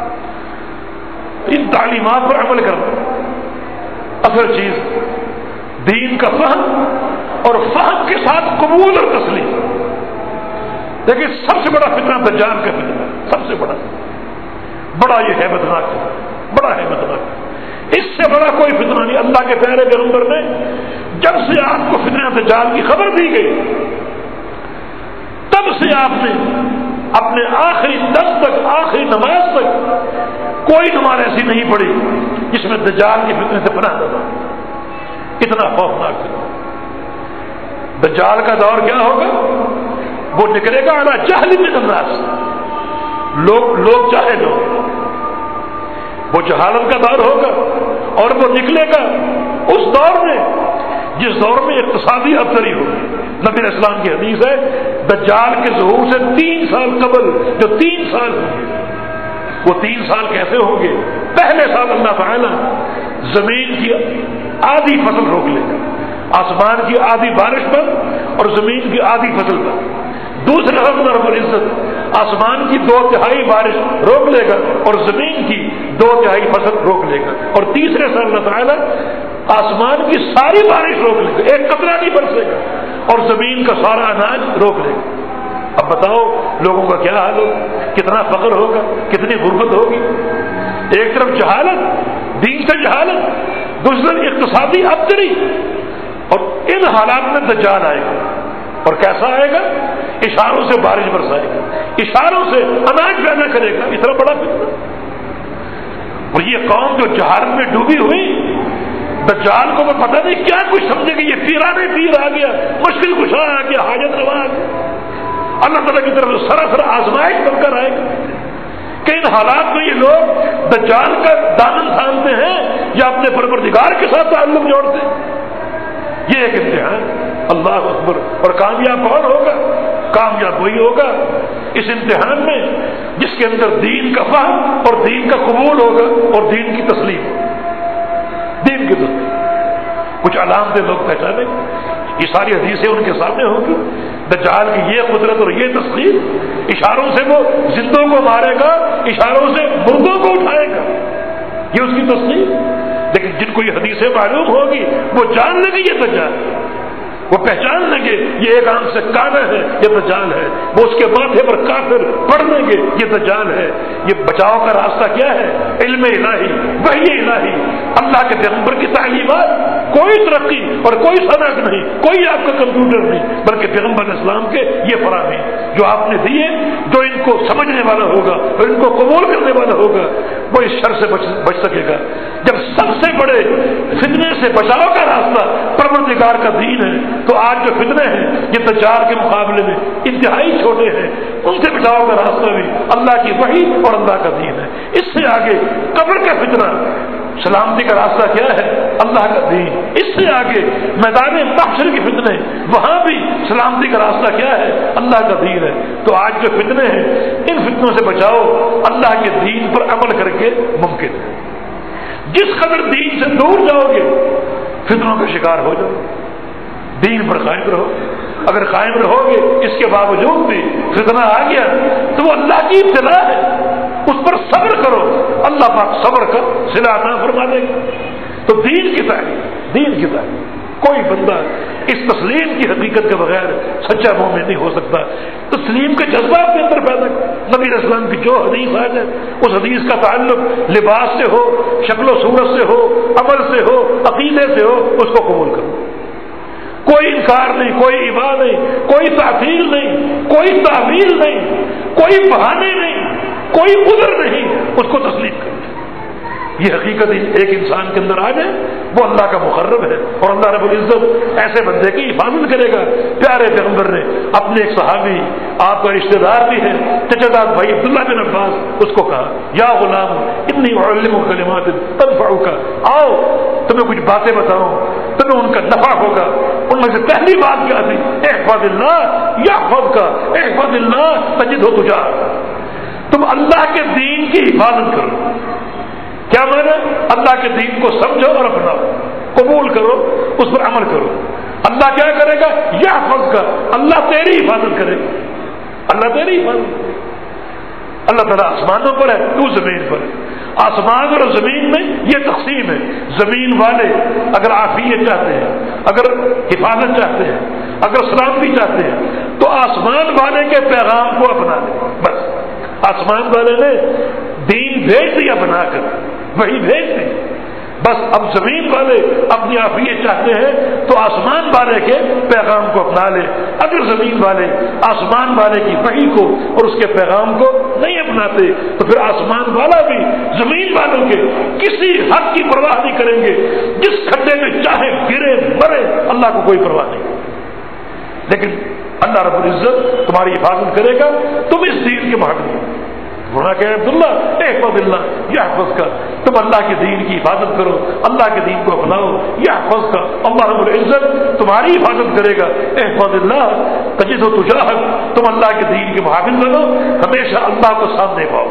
ان تعلیمات پر عمل کرنا، اصل چیز دین کا فہم اور فہم کے ساتھ قبول اور تسلیم۔ لیکن سب سے بڑا فتنہ دجال کا فتنہ، سب سے بڑا بڑا یہ ہے بدناک ہے، بڑا ہے بدناک، اس سے بڑا کوئی فتنہ نہیں۔ اللہ کے پیارے پیغمبر نے جب سے آپ کو فتنہ دجال کی خبر دی گئی تب سے آپ نے اپنے آخری دس تک، آخری نماز تک کوئی نماز ایسی نہیں پڑھی جس میں دجال کی فتنے سے پناہ نہ، اتنا خوفناک ہے۔ دجال کا دور کیا ہوگا؟ وہ نکلے گا علی جہل من الناس، لوگ لوگ چاہے لو، وہ جہالت کا دور ہوگا، اور وہ نکلے گا اس دور میں جس دور میں اقتصادی ابتری ہوگی۔ نبی علیہ السلام کی حدیث ہے دجال کے ظہور سے تین سال قبل جو تین سال ہوں گے، وہ تین سال کیسے ہوں گے؟ پہلے سال اللہ تعالیٰ زمین کی آدھی فصل روک لے گا، آسمان کی آدھی بارش پر اور زمین کی آدھی فصل پر۔ دوسرے سال رب العزت آسمان کی دو تہائی بارش روک لے گا اور زمین کی دو تہائی فصل روک لے گا، اور تیسرے سال اللہ تعالیٰ آسمان کی ساری بارش روک لے گا، ایک قطرہ نہیں برسے گا، اور زمین کا سارا اناج روک لے گا۔ اب بتاؤ لوگوں کا کیا حال ہوگا، کتنا فقر ہوگا، کتنی غربت ہوگی۔ ایک طرف جہالت، دین سے جہالت، دوسری اقتصادی ابتری، اور ان حالات میں دجال آئے گا، اور کیسا آئے گا؟ اشاروں سے بارش برسائے گا، اشاروں سے اناج پیدا کرے گا، اتنا بڑا فتنہ۔ اور یہ قوم جو جہالت میں ڈوبی ہوئی، دجال کو میں پتہ نہیں کیا کچھ سمجھے گی، یہ پیرانے پیر آ گیا، مشکل کشا آ گیا، حاجت روا آ گیا، اللہ تعالیٰ کی طرف سراسر آزمائش بن کر آئے گا کہ ان حالات میں یہ لوگ دجال کا دامن تھامتے ہیں یا اپنے پروردگار کے ساتھ تعلق جوڑتے ہیں۔ یہ ایک امتحان، اللہ اکبر۔ اور کامیاب کون ہوگا؟ کامیاب وہی ہوگا اس امتحان میں جس کے اندر دین کا فہم اور دین کا قبول ہوگا اور دین کی تسلیم ہوگا، دین کی تسلیم۔ کچھ علامتیں لوگ پہچانے، یہ ساری حدیثیں ان کے سامنے ہوگی، دجال کی یہ قدرت اور یہ تسلیم، اشاروں سے وہ زندوں کو مارے گا، اشاروں سے مردوں کو اٹھائے گا، یہ اس کی تسلیم۔ لیکن جن کو یہ حدیثیں معلوم ہوگی وہ جان لیں گے یہ دجال، وہ پہچان لیں گے یہ ایک آنکھ سے کانا ہے، یہ دجال ہے، وہ اس کے ماتھے پر کافر پڑھ لیں گے یہ دجال ہے۔ یہ بچاؤ کا راستہ کیا ہے؟ علم الہی، وحی الہی، اللہ کے پیغمبر کی تعلیمات۔ کوئی ترقی اور کوئی صنعت نہیں، کوئی آپ کا کمپیوٹر نہیں، بلکہ پیغمبر اسلام کے یہ فراہمی جو آپ نے دیے، جو ان کو سمجھنے والا ہوگا اور ان کو قبول کرنے والا ہوگا وہ اس شر سے بچ, بچ سکے گا۔ جب سب سے بڑے فتنے سے بچاؤ کا راستہ پروردگار کا دین ہے، تو آج جو فتنے ہیں یہ دجال کے مقابلے میں انتہائی چھوٹے ہیں، ان سے بچاؤ کا راستہ بھی اللہ کی وحی اور اللہ کا دین ہے۔ اس سے آگے قبر کا فتنہ، سلامتی کا راستہ کیا ہے؟ اللہ کا دین۔ اس سے آگے میدان محشر کی فتنے، وہاں بھی سلامتی کا راستہ کیا ہے؟ اللہ کا دین ہے۔ تو آج جو فتنے ہیں ان فتنوں سے بچاؤ اللہ کے دین پر عمل کر کے ممکن ہے۔ جس قدر دین سے دور جاؤ گے فتنوں کا شکار ہو جاؤ۔ دین پر قائم رہو، اگر قائم رہو گے اس کے باوجود بھی فتنہ آ گیا تو وہ اللہ کی ابتلا ہے، اس پر صبر کرو، اللہ پاک صبر کر صلہ عطا فرما دے گا۔ تو دین کی تعلیم، دین کی تعلیم، کوئی بندہ اس تسلیم کی حقیقت کے بغیر سچا مومن نہیں ہو سکتا۔ تسلیم کے جذبات کے اندر پیدا کر۔ نبی علیہ السلام کی جو حدیث آ جائے اس حدیث کا تعلق لباس سے ہو، شکل و صورت سے ہو، عمل سے ہو، عقیدے سے ہو، اس کو قبول کرو۔ کوئی انکار نہیں، کوئی ابا نہیں، کوئی تعطیل نہیں، کوئی تعویل نہیں، کوئی بہانے نہیں، کوئی عذر نہیں، اس کو تسلیم کرو۔ یہ حقیقت ایک انسان کے اندر آ جائے وہ اللہ کا مقرب ہے، اور اللہ رب العزت ایسے بندے کی حفاظت کرے گا۔ پیارے پیغمبر نے اپنے ایک صحابی، آپ کا رشتہ دار بھی ہے، چچا داد بھائی عبداللہ بن عباس، اس کو کہا یا غلام انی اعلمک کلمات تنفعک، آؤ تمہیں کچھ باتیں بتاؤں، تمہیں ان کا نفع ہوگا۔ ان میں سے پہلی بات کیا تھی؟ احفظ اللہ یحفظک، احفظ اللہ تجدہ تجاہک، تم اللہ کے دین کی حفاظت کرو۔ کیا مانا؟ اللہ کے دین کو سمجھو اور اپناؤ، قبول کرو، اس پر عمل کرو۔ اللہ کیا کرے گا؟ یحفظک، اللہ تیری حفاظت کرے گا، اللہ تیری حفاظت کرے گا۔ اللہ تعالیٰ آسمانوں پر ہے، تو زمین پر ہے۔ آسمان اور زمین میں یہ تقسیم ہے۔ زمین والے اگر عافیت چاہتے ہیں، اگر حفاظت چاہتے ہیں، اگر سلامتی چاہتے ہیں تو آسمان والے کے پیغام کو اپنا لیں۔ بس آسمان والے نے دین بھیج دیا بنا کر، وہی بھیج دی۔ بس اب زمین والے اپنی عافیت چاہتے ہیں تو آسمان والے کے پیغام کو اپنا لے۔ اگر زمین والے آسمان والے کی وحی کو اور اس کے پیغام کو نہیں اپناتے تو پھر آسمان والا بھی زمین والوں کے کسی حق کی پرواہ نہیں کریں گے۔ جس کھڈے میں چاہے گرے مرے، اللہ کو کوئی پرواہ نہیں، لیکن اللہ رب العزت تمہاری حفاظت کرے گا، تم اس دین کے محافظ۔ وہاں کہ عبداللہ احفظ اللہ یحفظ کا، تم اللہ کے دین کی حفاظت کرو، اللہ کے دین کو اپناؤ، یحفظ کا، اللہ رب العزت تمہاری حفاظت کرے گا۔ احفظ اللہ تجدہ تجاہک، تم اللہ کے دین کے محافظ بنو، ہمیشہ اللہ کو سامنے پاؤ،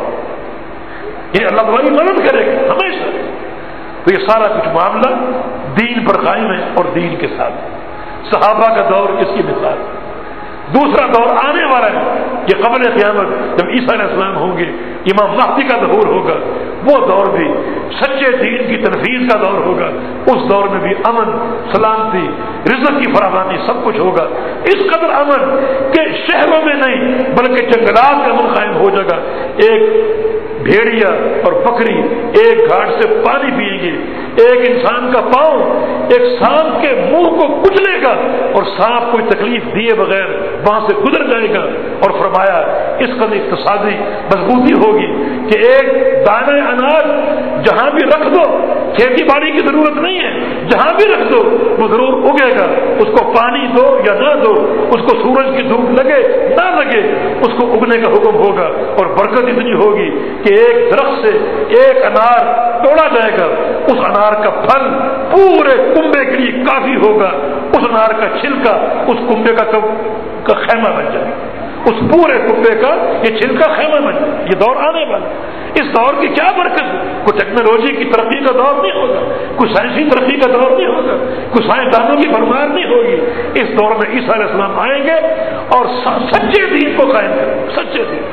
یہ اللہ تمہاری مدد کرے گا ہمیشہ۔ تو یہ سارا کچھ معاملہ دین پر قائم ہے اور دین کے ساتھ۔ صحابہ کا دور اس کی مثال۔ دوسرا دور آنے والا ہے، یہ قبل قیامت جب عیسیٰ علیہ السلام ہوں گے، امام مہدی کا ظہور ہوگا، وہ دور بھی سچے دین کی تنفیذ کا دور ہوگا۔ اس دور میں بھی امن، سلامتی، رزق کی فراوانی سب کچھ ہوگا۔ اس قدر امن کہ شہروں میں نہیں بلکہ جنگلات کا امن قائم ہو جائے گا۔ ایک بھیڑیا اور بکری ایک گھاٹ سے پانی پیئیں گے، ایک انسان کا پاؤں ایک سانپ کے منہ کو کچلے گا اور سانپ کوئی تکلیف دیے بغیر وہاں سے گزر جائے گا۔ اور فرمایا اس قدر اقتصادی مضبوطی ہوگی کہ ایک دانے اناج جہاں بھی رکھ دو، کھیتی باڑی کی ضرورت نہیں ہے، جہاں بھی رکھ دو وہ ضرور اگے گا۔ اس کو پانی دو یا نہ دو، اس کو سورج کی دھوپ لگے نہ لگے، اس کو اگنے کا حکم ہوگا۔ اور برکت اتنی ہوگی کہ ایک درخت سے ایک انار توڑا جائے گا، اس انار کا پھل پورے کنبے کے لیے کافی ہوگا، اس انار کا چھلکا اس کنبے کا کا خیمہ بن جائے گا، اس پورے کنبے کا یہ چھلکا خیمہ بن جائے گا۔ یہ دور آنے والا، اس دور کی کیا برکت ہے؟ کوئی ٹیکنالوجی کی ترقی کا دور نہیں ہوگا، کوئی سائنسی ترقی کا دور نہیں ہوگا، کوئی سائنسدانوں کی بھرمار نہیں ہوگی۔ اس دور میں عیسیٰ علیہ السلام آئیں گے اور سچے دین کو قائم کریں گے، سچے دین۔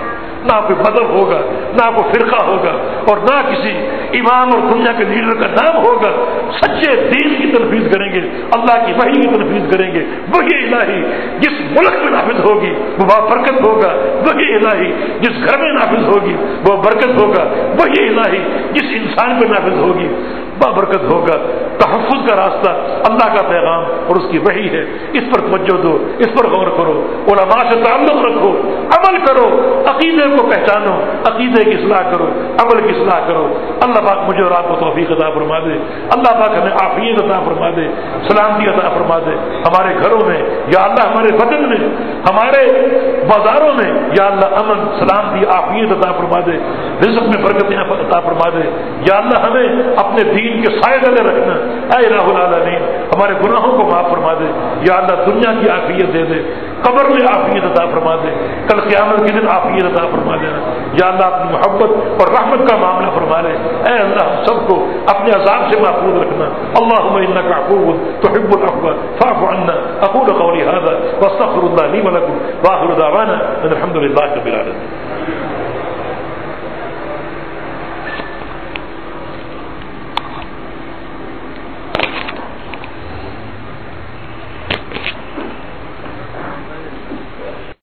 نہ کوئی مذہب ہوگا، نہ کوئی فرقہ ہوگا، اور نہ کسی امام اور دنیا کے لیڈر کا نام ہوگا۔ سچے دین کی تنفیذ کریں گے، اللہ کی وحی کی تنفیذ کریں گے، وحی الہی جس ملک میں نافذ ہوگی وہ برکت ہوگا، وحی الہی جس گھر میں نافذ ہوگی وہ برکت ہوگا، وحی الہی جس انسان پہ نافذ ہوگی برکت ہوگا۔ تحفظ کا راستہ اللہ کا پیغام اور اس کی وحی ہے، اس پر توجہ دو، اس پر غور کرو، علماء سے تعلق رکھو، عمل کرو، عقیدے کو پہچانو، عقیدے کی اصلاح کرو، عمل کی اصلاح کرو۔ اللہ پاک مجھے اور آپ کو توفیق عطا فرما دے، اللہ پاک ہمیں عافیت عطا فرما دے، سلامتی عطا فرما دے، ہمارے گھروں میں یا اللہ، ہمارے وطن میں، ہمارے بازاروں میں یا اللہ امن، سلامتی، عافیت عطا فرما دے، رزق میں برکتیں عطا فرما دے یا اللہ، ہمیں اپنے دین کے سائے تلے رکھنا، اے الہ العالمین ہمارے گناہوں کو معاف فرما دے یا اللہ، دنیا کی عافیت دے دے، قبر میں عافیت عطا فرما دے، کل قیامت کے دن عافیت عطا فرما دینا یا اللہ، اپنی محبت اور رحمت کا معاملہ فرما لے، اے اللہ ہم سب کو اپنے عذاب سے محفوظ رکھنا۔ اللہم انک عفو تحب العفو فاعف عنا۔ اقول قولی ھذا واستغفر اللہ لی ولکم، وآخر دعوانا ان الحمد للہ رب العالمین۔